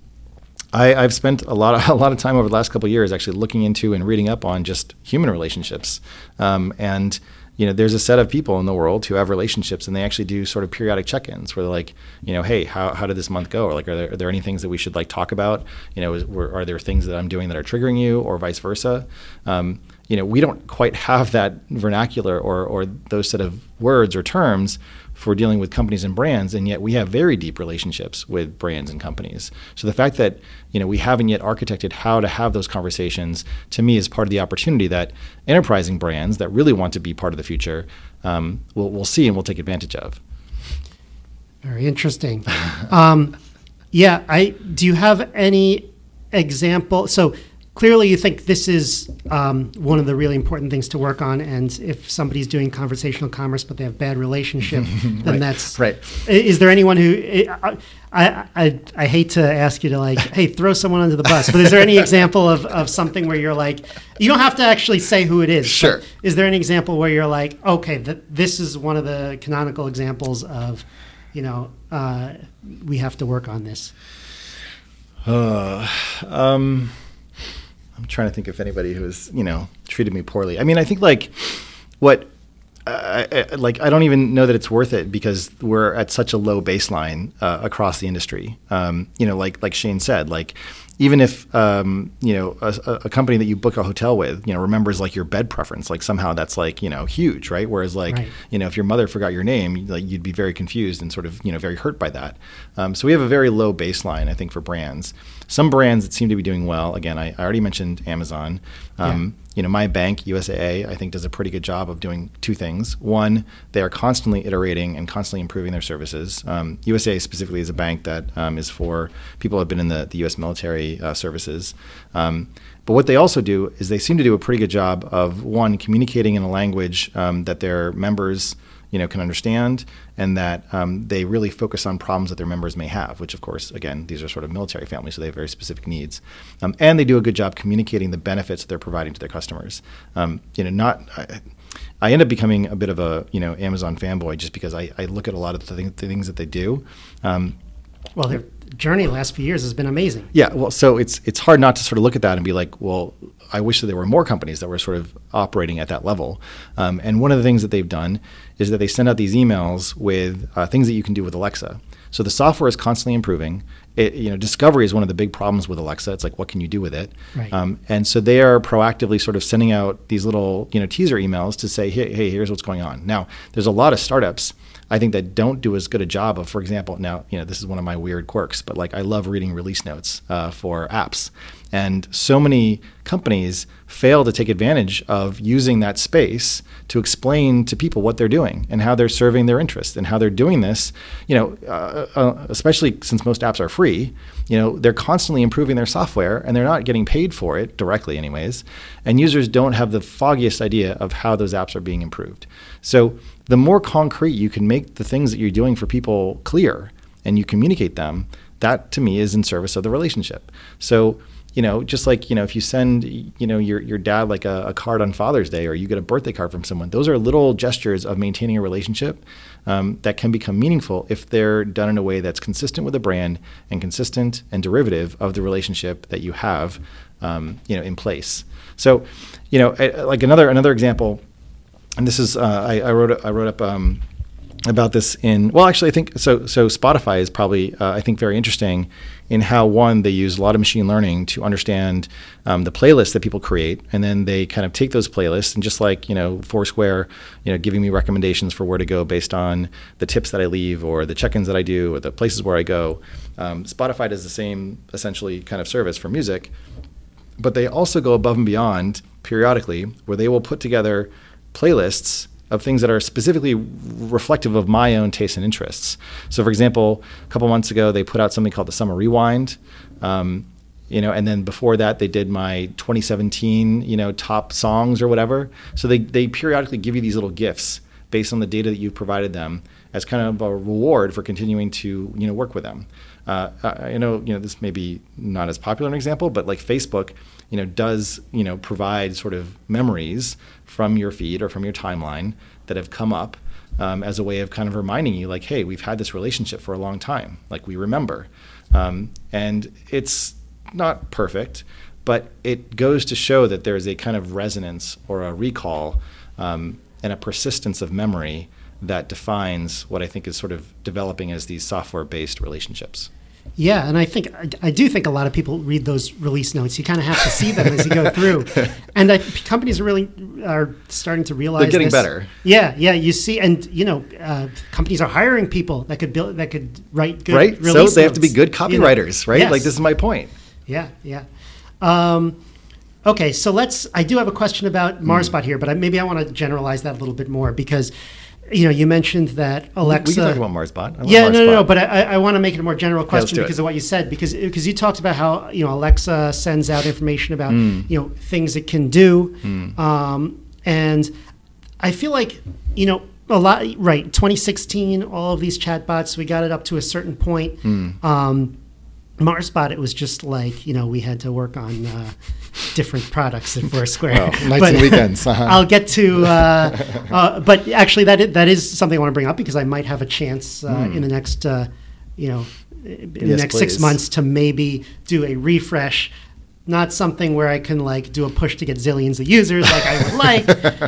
I, I've spent a lot of a lot of time over the last couple of years actually looking into and reading up on just human relationships. Um, and you know, there's a set of people in the world who have relationships, and they actually do sort of periodic check-ins where they're like, you know, hey, how how did this month go? Or like, are there, are there any things that we should like talk about? You know, is, were, are there things that I'm doing that are triggering you, or vice versa? Um, you know, we don't quite have that vernacular or or those set of words or terms for dealing with companies and brands, and yet we have very deep relationships with brands and companies. So the fact that, you know, we haven't yet architected how to have those conversations, to me, is part of the opportunity that enterprising brands that really want to be part of the future um, will will see and will take advantage of. Very interesting. um, yeah, I do you have any example? So clearly you think this is um, one of the really important things to work on, and if somebody's doing conversational commerce but they have bad relationship, then right. that's right. Is there anyone who I, I I I hate to ask you to like, hey, throw someone under the bus, but is there any example of, of something where you're like, you don't have to actually say who it is. Sure. Is there an example where you're like, okay, th- this is one of the canonical examples of, you know, uh, we have to work on this? Uh, um. I'm trying to think if anybody who has, you know, treated me poorly. I mean, I think like what, uh, I, like, I don't even know that it's worth it because we're at such a low baseline uh, across the industry. Um, you know, like, like Shane said, like, even if, um, you know, a, a company that you book a hotel with, you know, remembers like your bed preference, like somehow that's like, you know, huge, right? Whereas like, right. you know, if your mother forgot your name, like you'd be very confused and sort of, you know, very hurt by that. Um, so we have a very low baseline, I think, for brands. some brands that seem to be doing well. Again, I, I already mentioned Amazon. Um, Yeah. You know, my bank, U S A A, I think does a pretty good job of doing two things. One, they are constantly iterating and constantly improving their services. Um, U S A A specifically is a bank that um, is for people who have been in the, the U S military uh, services. Um, but what they also do is they seem to do a pretty good job of, one, communicating in a language um, that their members you know, can understand, and that um, they really focus on problems that their members may have, which of course, again, these are sort of military families, so they have very specific needs. Um, and they do a good job communicating the benefits that they're providing to their customers. Um, you know, not, I, I end up becoming a bit of a, you know, Amazon fanboy just because I, I look at a lot of the, thing, the things that they do. Um, Well, their journey the last few years has been amazing. Yeah, well, so it's it's hard not to sort of look at that and be like, well, I wish that there were more companies that were sort of operating at that level. Um, and one of the things that they've done is that they send out these emails with uh, things that you can do with Alexa. So the software is constantly improving. It, you know, discovery is one of the big problems with Alexa. It's like, what can you do with it? Right. Um, and so they are proactively sort of sending out these little, you know, teaser emails to say, hey, hey, here's what's going on. Now, there's a lot of startups, I think, that don't do as good a job of, for example, now, you know, this is one of my weird quirks, but like I love reading release notes uh, for apps. And so many companies fail to take advantage of using that space to explain to people what they're doing and how they're serving their interests and how they're doing this, you know, uh, uh, especially since most apps are free, you know, they're constantly improving their software and they're not getting paid for it directly anyways. And users don't have the foggiest idea of how those apps are being improved. So the more concrete you can make the things that you're doing for people clear and you communicate them, that to me is in service of the relationship. So, you know, just like, you know, if you send, you know, your your dad like a, a card on Father's Day, or you get a birthday card from someone, those are little gestures of maintaining a relationship um, that can become meaningful if they're done in a way that's consistent with the brand and consistent and derivative of the relationship that you have, um, you know, in place. So, you know, I, like another another example, and this is uh, I, I wrote I wrote up. Um, about this in, well, actually, I think, so So Spotify is probably, uh, I think, very interesting in how, one, they use a lot of machine learning to understand um, the playlists that people create, and then they kind of take those playlists and just like, you know, Foursquare, you know, giving me recommendations for where to go based on the tips that I leave or the check-ins that I do or the places where I go. Um, Spotify does the same, essentially, kind of service for music, but they also go above and beyond periodically where they will put together playlists of things that are specifically reflective of my own tastes and interests. So, for example, a couple months ago, they put out something called the Summer Rewind, um, you know, and then before that, they did my twenty seventeen, you know, top songs or whatever. So they they periodically give you these little gifts based on the data that you've provided them as kind of a reward for continuing to, you know, work with them. Uh, I know, you know, this may be not as popular an example, but like Facebook, you know, does, you know, provide sort of memories from your feed or from your timeline that have come up um, as a way of kind of reminding you like, hey, we've had this relationship for a long time. Like, we remember. Um, and it's not perfect, but it goes to show that there's a kind of resonance or a recall um, and a persistence of memory that defines what I think is sort of developing as these software-based relationships. Yeah, and I think I, I do think a lot of people read those release notes. You kind of have to see them as you go through, and I, companies are really are starting to realize they're getting this. better. Yeah, yeah. You see, and you know, uh, companies are hiring people that could build that could write good right. release So they have notes, to be good copywriters, you know? right? Yes. Like, this is my point. Yeah, yeah. Um, okay, so let's. I do have a question about MarsBot mm. here, but I, maybe I want to generalize that a little bit more because. You know, you mentioned that Alexa. We can talk about MarsBot. I love yeah, MarsBot. no, no, no. But I, I want to make it a more general question yeah, because it. of what you said. Because because you talked about how you know Alexa sends out information about mm. you know things it can do, mm. um, and I feel like you know a lot. Right, twenty sixteen, all of these chatbots, we got it up to a certain point. Mm. Um, MarsBot, it was just like, you know, we had to work on uh, different products at Foursquare. Well, nights but and weekends. Uh-huh. I'll get to, uh, uh, but actually that is, that is something I want to bring up because I might have a chance uh, mm. in the next, uh, you know, in yes, the next please. six months to maybe do a refresh. Not something where I can like do a push to get zillions of users like I would like,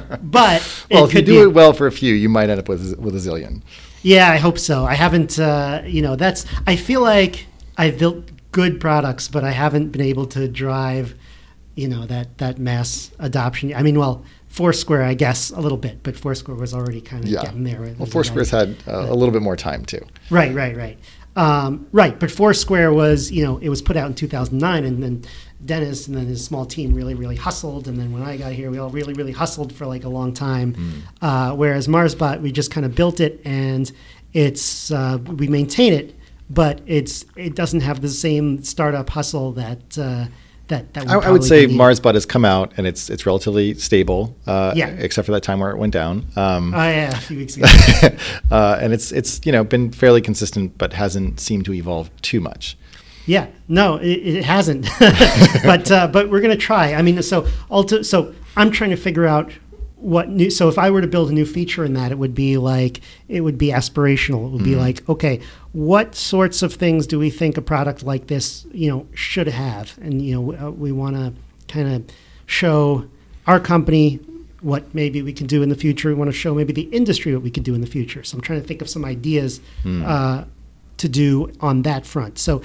but well, it if you do be, it well for a few, you might end up with with a zillion. Yeah, I hope so. I haven't, uh, you know, that's. I feel like. I've built good products, but I haven't been able to drive, you know, that, that mass adoption. I mean, well, Foursquare, I guess, a little bit, but Foursquare was already kind of yeah. getting there. Well, Foursquare's had uh, a little bit more time, too. Right, right, right. Um, right, but Foursquare was, you know, it was put out in two thousand nine, and then Dennis and then his small team really, really hustled, and then when I got here, we all really, really hustled for like a long time. Mm. Uh, whereas MarsBot, we just kind of built it, and it's uh, we maintain it, but it's it doesn't have the same startup hustle that. Uh, That, that I, I would say MarsBot has come out and it's it's relatively stable, uh, yeah. except for that time where it went down. Um, oh yeah, a few weeks ago. uh, and it's it's you know been fairly consistent, but hasn't seemed to evolve too much. Yeah, no, it, it hasn't. but uh, but we're gonna try. I mean, so ulti- so I'm trying to figure out what new. So if I were to build a new feature in that, it would be like it would be aspirational. It would mm-hmm. be like, okay, what sorts of things do we think a product like this, you know, should have? And you know, we, we want to kind of show our company what maybe we can do in the future. We want to show maybe the industry what we could do in the future. So I'm trying to think of some ideas mm. uh, to do on that front. So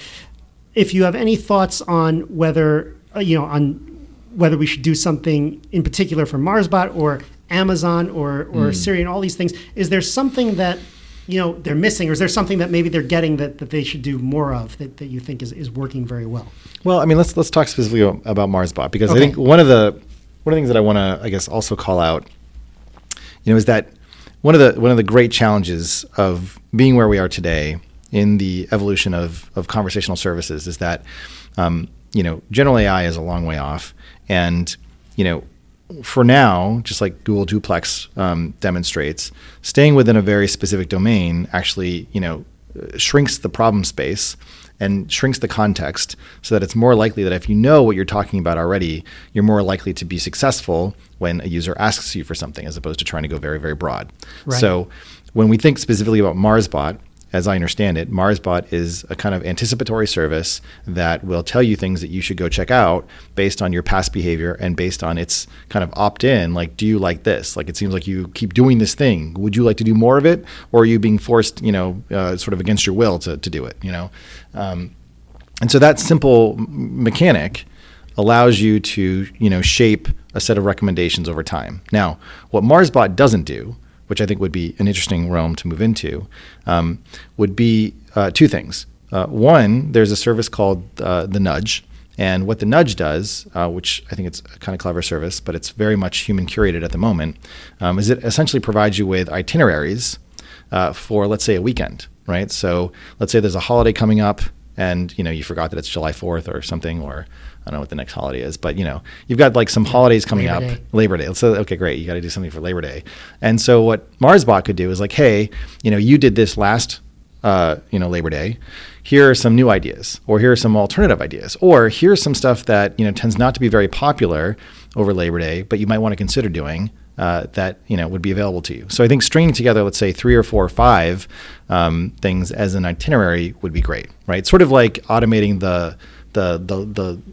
if you have any thoughts on whether uh, you know on whether we should do something in particular for MarsBot or Amazon or or mm. Siri and all these things, is there something that you know they're missing, or is there something that maybe they're getting that, that they should do more of that, that you think is, is working very well? Well, I mean, let's let's talk specifically about MarsBot, because okay. I think one of the one of the things that I want to I guess also call out, you know, is that one of the one of the great challenges of being where we are today in the evolution of of conversational services is that um, you know general A I is a long way off, and you know. For now, just like Google Duplex um, demonstrates, staying within a very specific domain actually, you know, shrinks the problem space and shrinks the context, so that it's more likely that if you know what you're talking about already, you're more likely to be successful when a user asks you for something, as opposed to trying to go very, very broad. Right. So when we think specifically about MarsBot, as I understand it, MarsBot is a kind of anticipatory service that will tell you things that you should go check out based on your past behavior and based on its kind of opt-in. Like, do you like this? Like, it seems like you keep doing this thing. Would you like to do more of it? Or are you being forced, you know, uh, sort of against your will to, to do it, you know? Um, and so that simple mechanic allows you to, you know, shape a set of recommendations over time. Now, what MarsBot doesn't do, which I think would be an interesting realm to move into, um, would be uh, two things. Uh, one, there's a service called uh, the Nudge, and what the Nudge does, uh, which I think it's a kind of clever service, but it's very much human curated at the moment, um, is it essentially provides you with itineraries uh, for, let's say, a weekend, right? So let's say there's a holiday coming up, and you know you forgot that it's July fourth or something, or I don't know what the next holiday is, but you know, you've got like some holidays coming Labor up. Day. Labor Day. So, okay, great. You got to do something for Labor Day. And so what MarsBot could do is like, hey, you know, you did this last, uh, you know, Labor Day. Here are some new ideas, or here are some alternative ideas, or here's some stuff that, you know, tends not to be very popular over Labor Day, but you might want to consider doing uh, that, you know, would be available to you. So I think stringing together, let's say three or four or five um, things as an itinerary would be great, right? Sort of like automating the, the, the, the,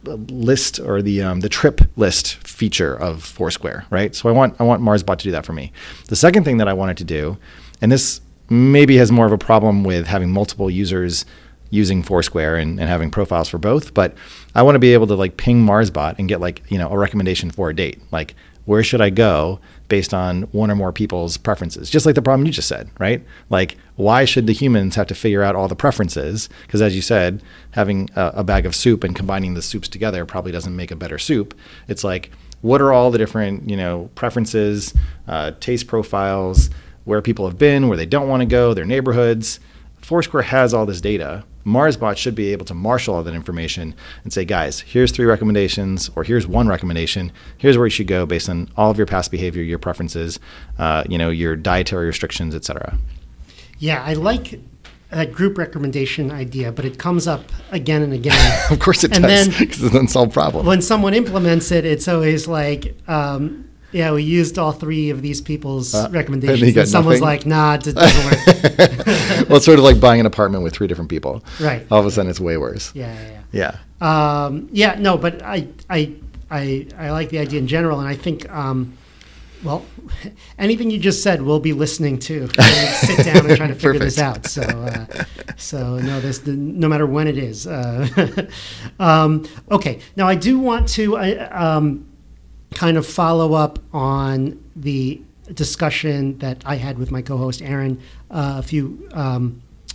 list or the um, the trip list feature of Foursquare, right? So I want I want MarsBot to do that for me. The second thing that I wanted to do, and this maybe has more of a problem with having multiple users using Foursquare and, and having profiles for both, but I want to be able to like ping MarsBot and get like, you know, a recommendation for a date. Like, where should I go based on one or more people's preferences? Just like the problem you just said, right? Like, why should the humans have to figure out all the preferences? Because as you said, having a, a bag of soup and combining the soups together probably doesn't make a better soup. It's like, what are all the different, you know, preferences, uh, taste profiles, where people have been, where they don't want to go, their neighborhoods. Foursquare has all this data. MarsBot should be able to marshal all that information and say, guys, here's three recommendations, or here's one recommendation. Here's where you should go based on all of your past behavior, your preferences, uh, you know, your dietary restrictions, et cetera. Yeah, I like that group recommendation idea, but it comes up again and again. Of course it and does, because it doesn't solve problems. When someone implements it, it's always like, um, yeah, we used all three of these people's uh, recommendations. And, and someone's like, nah, it doesn't work. Well, it's sort of like buying an apartment with three different people. Right. All of a sudden, it's way worse. Yeah, yeah, yeah. Yeah. Um, yeah, no, but I, I, I, I like the idea in general, and I think, um, well, anything you just said, we'll be listening to. Sit down and try to figure this out. So, uh, so no, this no matter when it is. Uh, um, okay, now I do want to. I, um, kind of follow up on the discussion that I had with my co-host Aaron uh, a few um,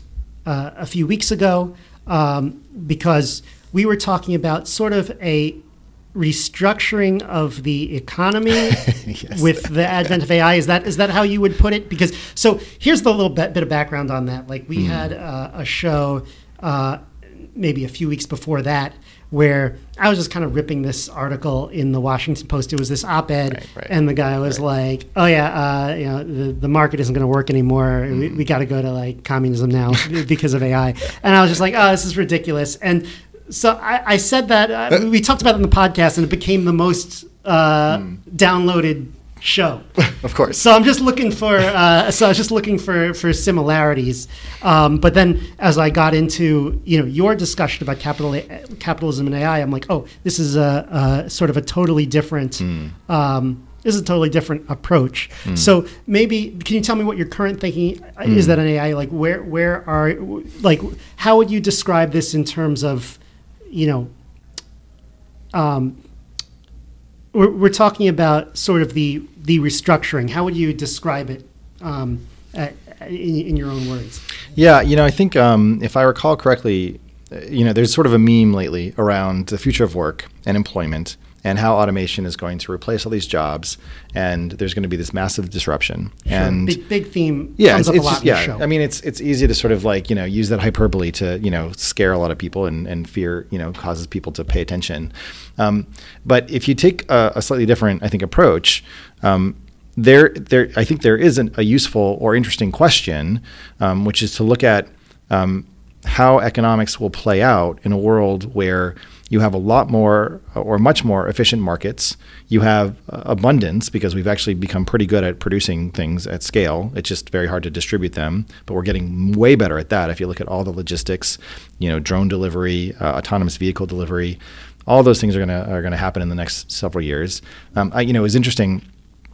uh, a few weeks ago um, because we were talking about sort of a restructuring of the economy yes. with the advent of A I. Is that is that how you would put it? Because so here's the little bit, bit of background on that. Like we mm. had uh, a show uh, maybe a few weeks before that where I was just kind of ripping this article in the Washington Post. It was this op-ed, right, right, and the guy was right. like, "Oh yeah, uh, you know, the, the market isn't going to work anymore. Mm. We, we got to go to like communism now because of A I." And I was just like, "Oh, this is ridiculous." And so I, I said that uh, we talked about it in the podcast, and it became the most uh, mm. downloaded show. Of course. So I'm just looking for. Uh, so I was just looking for for similarities. Um, but then, as I got into you know your discussion about capital capitalism and A I, I'm like, oh, this is a, a sort of a totally different. Mm. Um, this is a totally different approach. Mm. So maybe can you tell me what your current thinking mm. is that an A I? Like where where are like how would you describe this in terms of you know, um, we're, we're talking about sort of the the restructuring. How would you describe it um, at, in, in your own words? Yeah, you know, I think um, if I recall correctly, you know, there's sort of a meme lately around the future of work and employment and how automation is going to replace all these jobs, and there's going to be this massive disruption. Sure. And big, big theme yeah, comes it's, up it's a lot just, in yeah, the show. I mean, it's it's easy to sort of like you know use that hyperbole to you know scare a lot of people, and, and fear you know causes people to pay attention. Um, but if you take a, a slightly different, I think, approach. Um, there, there, I think there is an, a useful or interesting question, um, which is to look at um, how economics will play out in a world where you have a lot more or much more efficient markets. You have uh, abundance because we've actually become pretty good at producing things at scale. It's just very hard to distribute them, but we're getting way better at that. If you look at all the logistics, you know, drone delivery, uh, autonomous vehicle delivery, all those things are gonna are gonna happen in the next several years. Um, I, you know, it's interesting.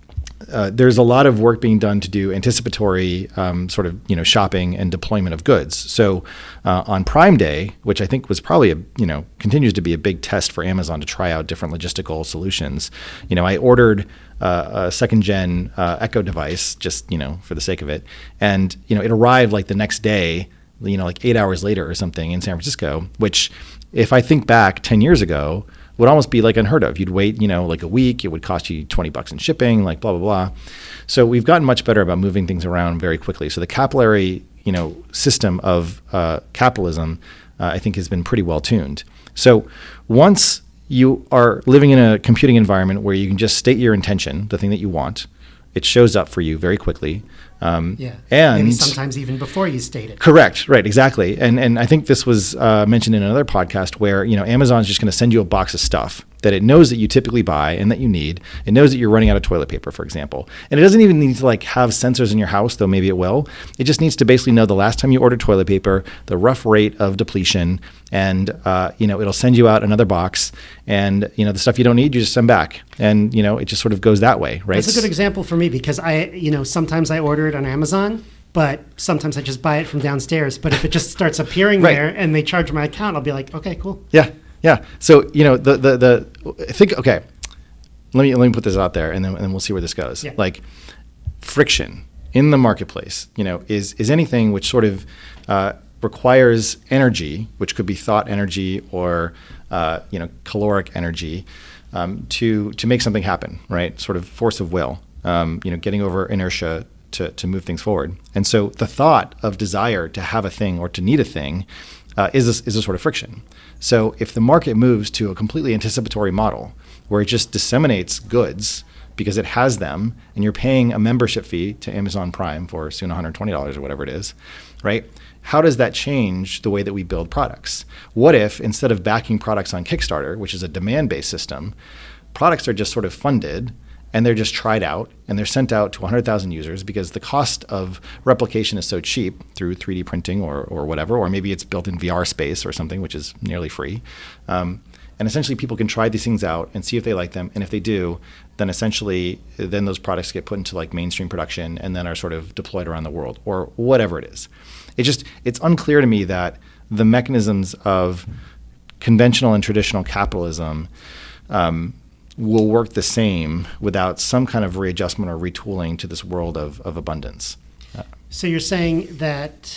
Uh, there's a lot of work being done to do anticipatory um, sort of you know shopping and deployment of goods. So uh, on Prime Day, which I think was probably a you know continues to be a big test for Amazon to try out different logistical solutions. You know, I ordered uh, a second gen uh, Echo device just you know for the sake of it, and you know it arrived like the next day, you know like eight hours later or something in San Francisco. Which, if I think back ten years ago, would almost be like unheard of. You'd wait, you know, like a week. It would cost you twenty bucks in shipping, like blah, blah, blah. So we've gotten much better about moving things around very quickly. So the capillary, you know, system of uh, capitalism, uh, I think has been pretty well tuned. So once you are living in a computing environment where you can just state your intention, the thing that you want, it shows up for you very quickly. Um, yeah, and maybe sometimes even before you state it. Correct, right, exactly. And and I think this was uh, mentioned in another podcast where you know Amazon's just going to send you a box of stuff that it knows that you typically buy and that you need. It knows that you're running out of toilet paper, for example. And it doesn't even need to like have sensors in your house, though maybe it will. It just needs to basically know the last time you ordered toilet paper, the rough rate of depletion, and uh, you know it'll send you out another box. And you know the stuff you don't need, you just send back. And you know it just sort of goes that way, right? That's a good example for me because I, you know, sometimes I order it on Amazon, but sometimes I just buy it from downstairs. But if it just starts appearing right. there and they charge my account, I'll be like, okay, cool. Yeah. Yeah. So, you know, the, the, the, think, okay, let me, let me put this out there and then, and then we'll see where this goes. Yeah. Like friction in the marketplace, you know, is, is anything which sort of uh, requires energy, which could be thought energy or, uh, you know, caloric energy um, to, to make something happen, right? Sort of force of will, um, you know, getting over inertia to, to move things forward. And so the thought of desire to have a thing or to need a thing uh, is, a, is a sort of friction. So if the market moves to a completely anticipatory model where it just disseminates goods because it has them and you're paying a membership fee to Amazon Prime for soon one hundred twenty dollars or whatever it is, right? How does that change the way that we build products? What if instead of backing products on Kickstarter, which is a demand-based system, products are just sort of funded and they're just tried out and they're sent out to one hundred thousand users because the cost of replication is so cheap through three D printing or or whatever, or maybe it's built in V R space or something, which is nearly free. Um, and essentially people can try these things out and see if they like them. And if they do, then essentially then those products get put into like mainstream production and then are sort of deployed around the world or whatever it is. It just, it's unclear to me that the mechanisms of conventional and traditional capitalism um, will work the same without some kind of readjustment or retooling to this world of, of abundance. So you're saying that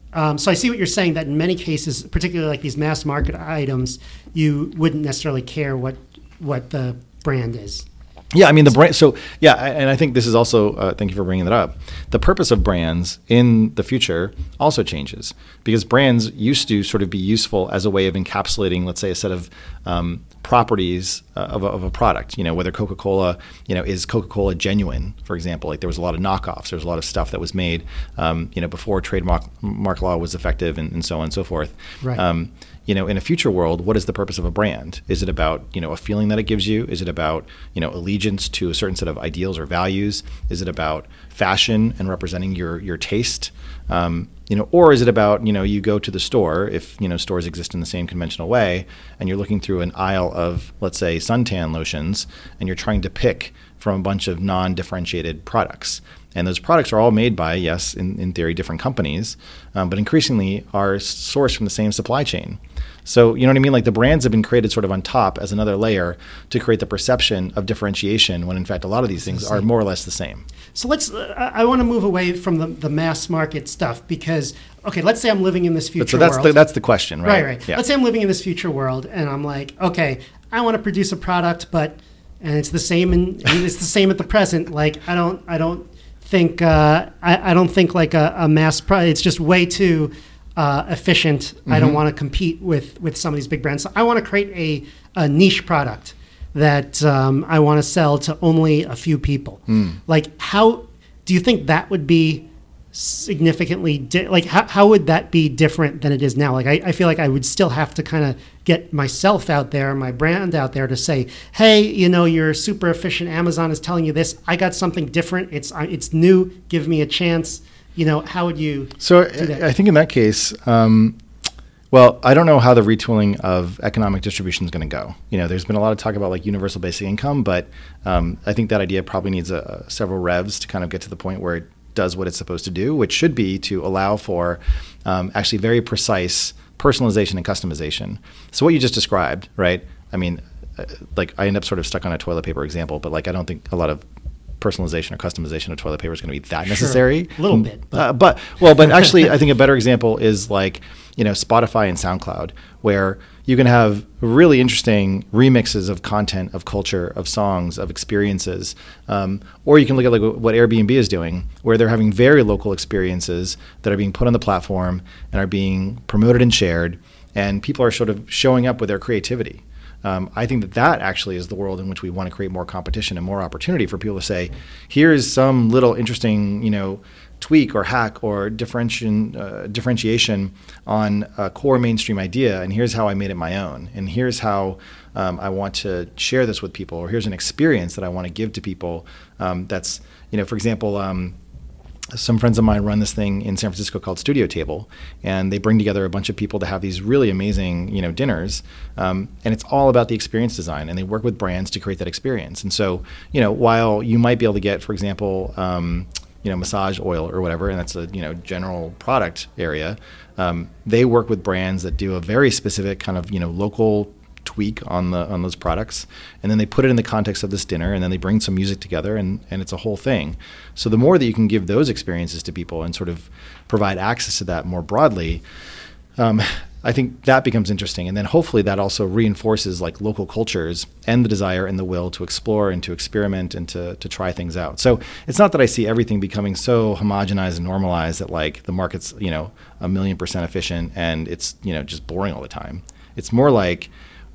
Um, so I see what you're saying, that in many cases, particularly like these mass market items, you wouldn't necessarily care what what the brand is. Yeah, I mean the brand. So yeah, and I think this is also. Uh, thank you for bringing that up. The purpose of brands in the future also changes, because brands used to sort of be useful as a way of encapsulating, let's say, a set of um, properties uh, of, a, of a product. You know, whether Coca-Cola, you know, is Coca-Cola genuine, for example. Like there was a lot of knockoffs. There was a lot of stuff that was made, um, you know, before trademark mark law was effective, and, and so on and so forth. Right. Um, You know, in a future world, what is the purpose of a brand? Is it about, you know, a feeling that it gives you? Is it about, you know, allegiance to a certain set of ideals or values? Is it about fashion and representing your your taste? Um, you know, or is it about, you know, you go to the store, if, you know, stores exist in the same conventional way, and you're looking through an aisle of, let's say, suntan lotions, and you're trying to pick from a bunch of non-differentiated products. And those products are all made by, yes, in, in theory, different companies, um, but increasingly are sourced from the same supply chain. So, you know what I mean? Like the brands have been created sort of on top as another layer to create the perception of differentiation, when in fact a lot of these things are more or less the same. So let's, uh, I want to move away from the, the mass market stuff, because, okay, let's say I'm living in this future but so that's world. The, that's the question, right? Right, right. Yeah. Let's say I'm living in this future world, and I'm like, okay, I want to produce a product, but, and it's the same, in, it's the same at the present. Like, I don't, I don't, think uh, I, I don't think like a, a mass product. It's just way too uh, efficient. Mm-hmm. I don't want to compete with with some of these big brands. So I want to create a, a niche product that um, I want to sell to only a few people. Mm. Like, how do you think that would be significantly di- like how, how would that be different than it is now? Like I, I feel like I would still have to kind of get myself out there, my brand out there, to say, hey, you know, you're super efficient. Amazon is telling you this. I got something different. It's it's new. Give me a chance. You know, how would you? So do that? I think in that case, um, well, I don't know how the retooling of economic distribution is going to go. You know, there's been a lot of talk about like universal basic income, but um, I think that idea probably needs a, a several revs to kind of get to the point where it does what it's supposed to do, which should be to allow for um, actually very precise personalization and customization. So what you just described, right? I mean, uh, like I end up sort of stuck on a toilet paper example, but like I don't think a lot of personalization or customization of toilet paper is going to be that necessary. Sure. A little bit. But. Uh, but, well, but actually I think a better example is like, you know, Spotify and SoundCloud, where you can have really interesting remixes of content, of culture, of songs, of experiences. Um, or you can look at like what Airbnb is doing, where they're having very local experiences that are being put on the platform and are being promoted and shared, and people are sort of showing up with their creativity. Um, I think that that actually is the world in which we want to create more competition and more opportunity for people to say, here's some little interesting, you know, tweak or hack or differentiation, uh, differentiation on a core mainstream idea, and here's how I made it my own, and here's how um, I want to share this with people, or here's an experience that I want to give to people. Um, that's, you know, for example, um, some friends of mine run this thing in San Francisco called Studio Table, and they bring together a bunch of people to have these really amazing, you know, dinners, um, and it's all about the experience design, and they work with brands to create that experience. And so, you know, while you might be able to get, for example, um, you know, massage oil or whatever, and that's a, you know, general product area, um, they work with brands that do a very specific kind of, you know, local tweak on the on those products, and then they put it in the context of this dinner, and then they bring some music together, and and it's a whole thing. So the more that you can give those experiences to people and sort of provide access to that more broadly, um, I think that becomes interesting. And then hopefully that also reinforces like local cultures and the desire and the will to explore and to experiment and to to try things out. So it's not that I see everything becoming so homogenized and normalized that like the market's, you know, a million percent efficient and it's, you know, just boring all the time. It's more like,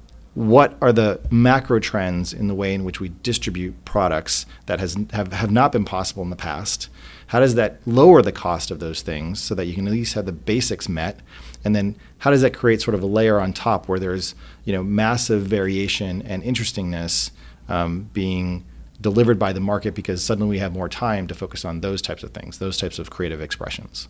what are the macro trends in the way in which we distribute products that has have, have not been possible in the past? How does that lower the cost of those things so that you can at least have the basics met? And then how does that create sort of a layer on top where there's, you know, massive variation and interestingness um, being delivered by the market, because suddenly we have more time to focus on those types of things, those types of creative expressions.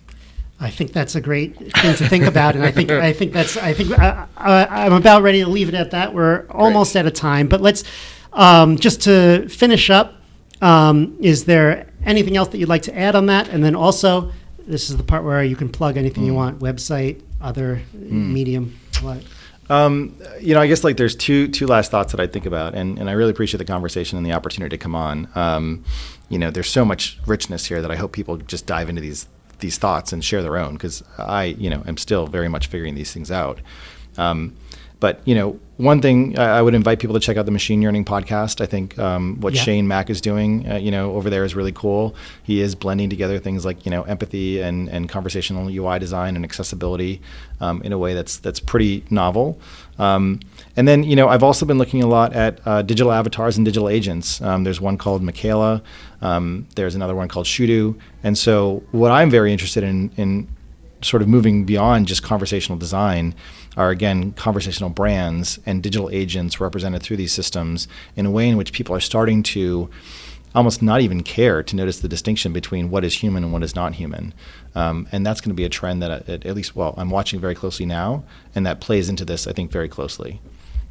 I think that's a great thing to think about, and I think I think that's I think I, I, I'm about ready to leave it at that. We're almost Great. Out of time, but let's um, just to finish up. Um, is there anything else that you'd like to add on that? And then also, this is the part where you can plug anything mm. you want: website, other mm. medium, what? Um, you know, I guess like there's two two last thoughts that I think about, and, and I really appreciate the conversation and the opportunity to come on. Um, you know, there's so much richness here that I hope people just dive into these these thoughts and share their own, because I, you know, am still very much figuring these things out. Um, but, you know, one thing I I would invite people to check out the Machine Yearning podcast. I think um, what Yeah. Shane Mack is doing, uh, you know, over there is really cool. He is blending together things like, you know, empathy and, and conversational U I design and accessibility um, in a way that's that's pretty novel. Um, and then, you know, I've also been looking a lot at uh, digital avatars and digital agents. Um, there's one called Michaela. Um, there's another one called Shudu. And so what I'm very interested in, in sort of moving beyond just conversational design are, again, conversational brands and digital agents represented through these systems in a way in which people are starting to almost not even care to notice the distinction between what is human and what is not human. Um, and that's going to be a trend that, at, at least, well, I'm watching very closely now, and that plays into this, I think, very closely.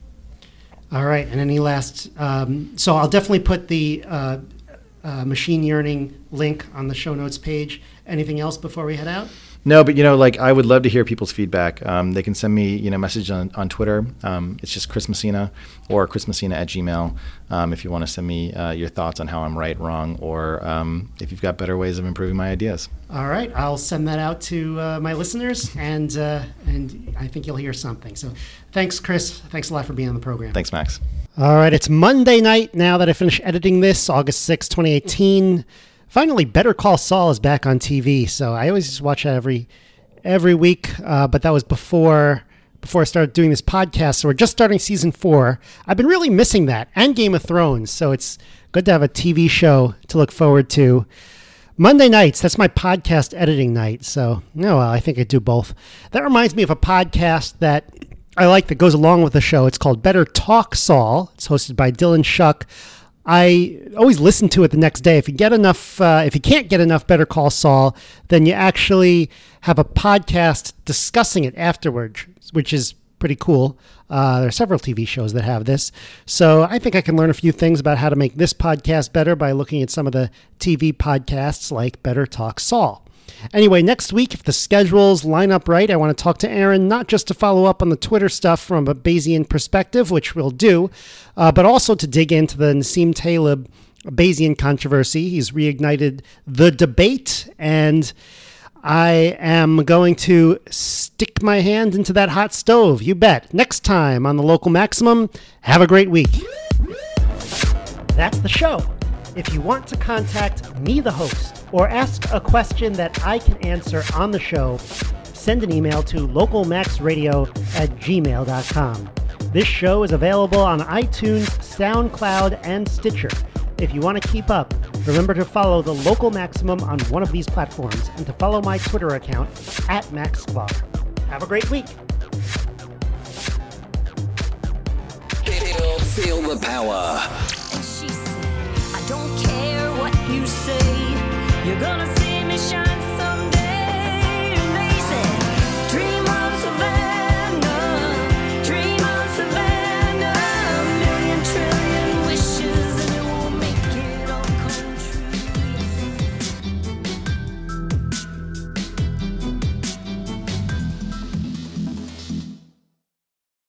All right. And any last, um, so I'll definitely put the uh, uh, Machine Yearning link on the show notes page. Anything else before we head out? No, but, you know, like, I would love to hear people's feedback. Um, they can send me, you know, message on, on Twitter. Um, it's just Chris Messina or Chris Messina at Gmail. Um, if you want to send me uh, your thoughts on how I'm right, wrong, or um, if you've got better ways of improving my ideas. All right. I'll send that out to uh, my listeners, and uh, and I think you'll hear something. So thanks, Chris. Thanks a lot for being on the program. Thanks, Max. All right. It's Monday night now that I finished editing this, August sixth, twenty eighteen. Finally, Better Call Saul is back on T V, so I always just watch that every every week. Uh, but that was before before I started doing this podcast. So we're just starting season four. I've been really missing that, and Game of Thrones. So it's good to have a T V show to look forward to. Monday nights, that's my podcast editing night. So no, well, I think I do both. That reminds me of a podcast that I like that goes along with the show. It's called Better Talk Saul. It's hosted by Dylan Shuck. I always listen to it the next day. If you get enough, uh, if you can't get enough Better Call Saul, then you actually have a podcast discussing it afterwards, which is pretty cool. Uh, there are several T V shows that have this. So I think I can learn a few things about how to make this podcast better by looking at some of the T V podcasts like Better Talk Saul. Anyway, next week, if the schedules line up right, I want to talk to Aaron, not just to follow up on the Twitter stuff from a Bayesian perspective, which we'll do, uh, but also to dig into the Nassim Taleb Bayesian controversy. He's reignited the debate, and I am going to stick my hand into that hot stove. You bet. Next time on the Local Maximum, have a great week. That's the show. If you want to contact me, the host, or ask a question that I can answer on the show, send an email to localmaxradio at gmail dot com. This show is available on iTunes, SoundCloud, and Stitcher. If you want to keep up, remember to follow the Local Maximum on one of these platforms and to follow my Twitter account at MaxSpar. Have a great week. Feel, feel the power. She said, I don't care what you say, you're gonna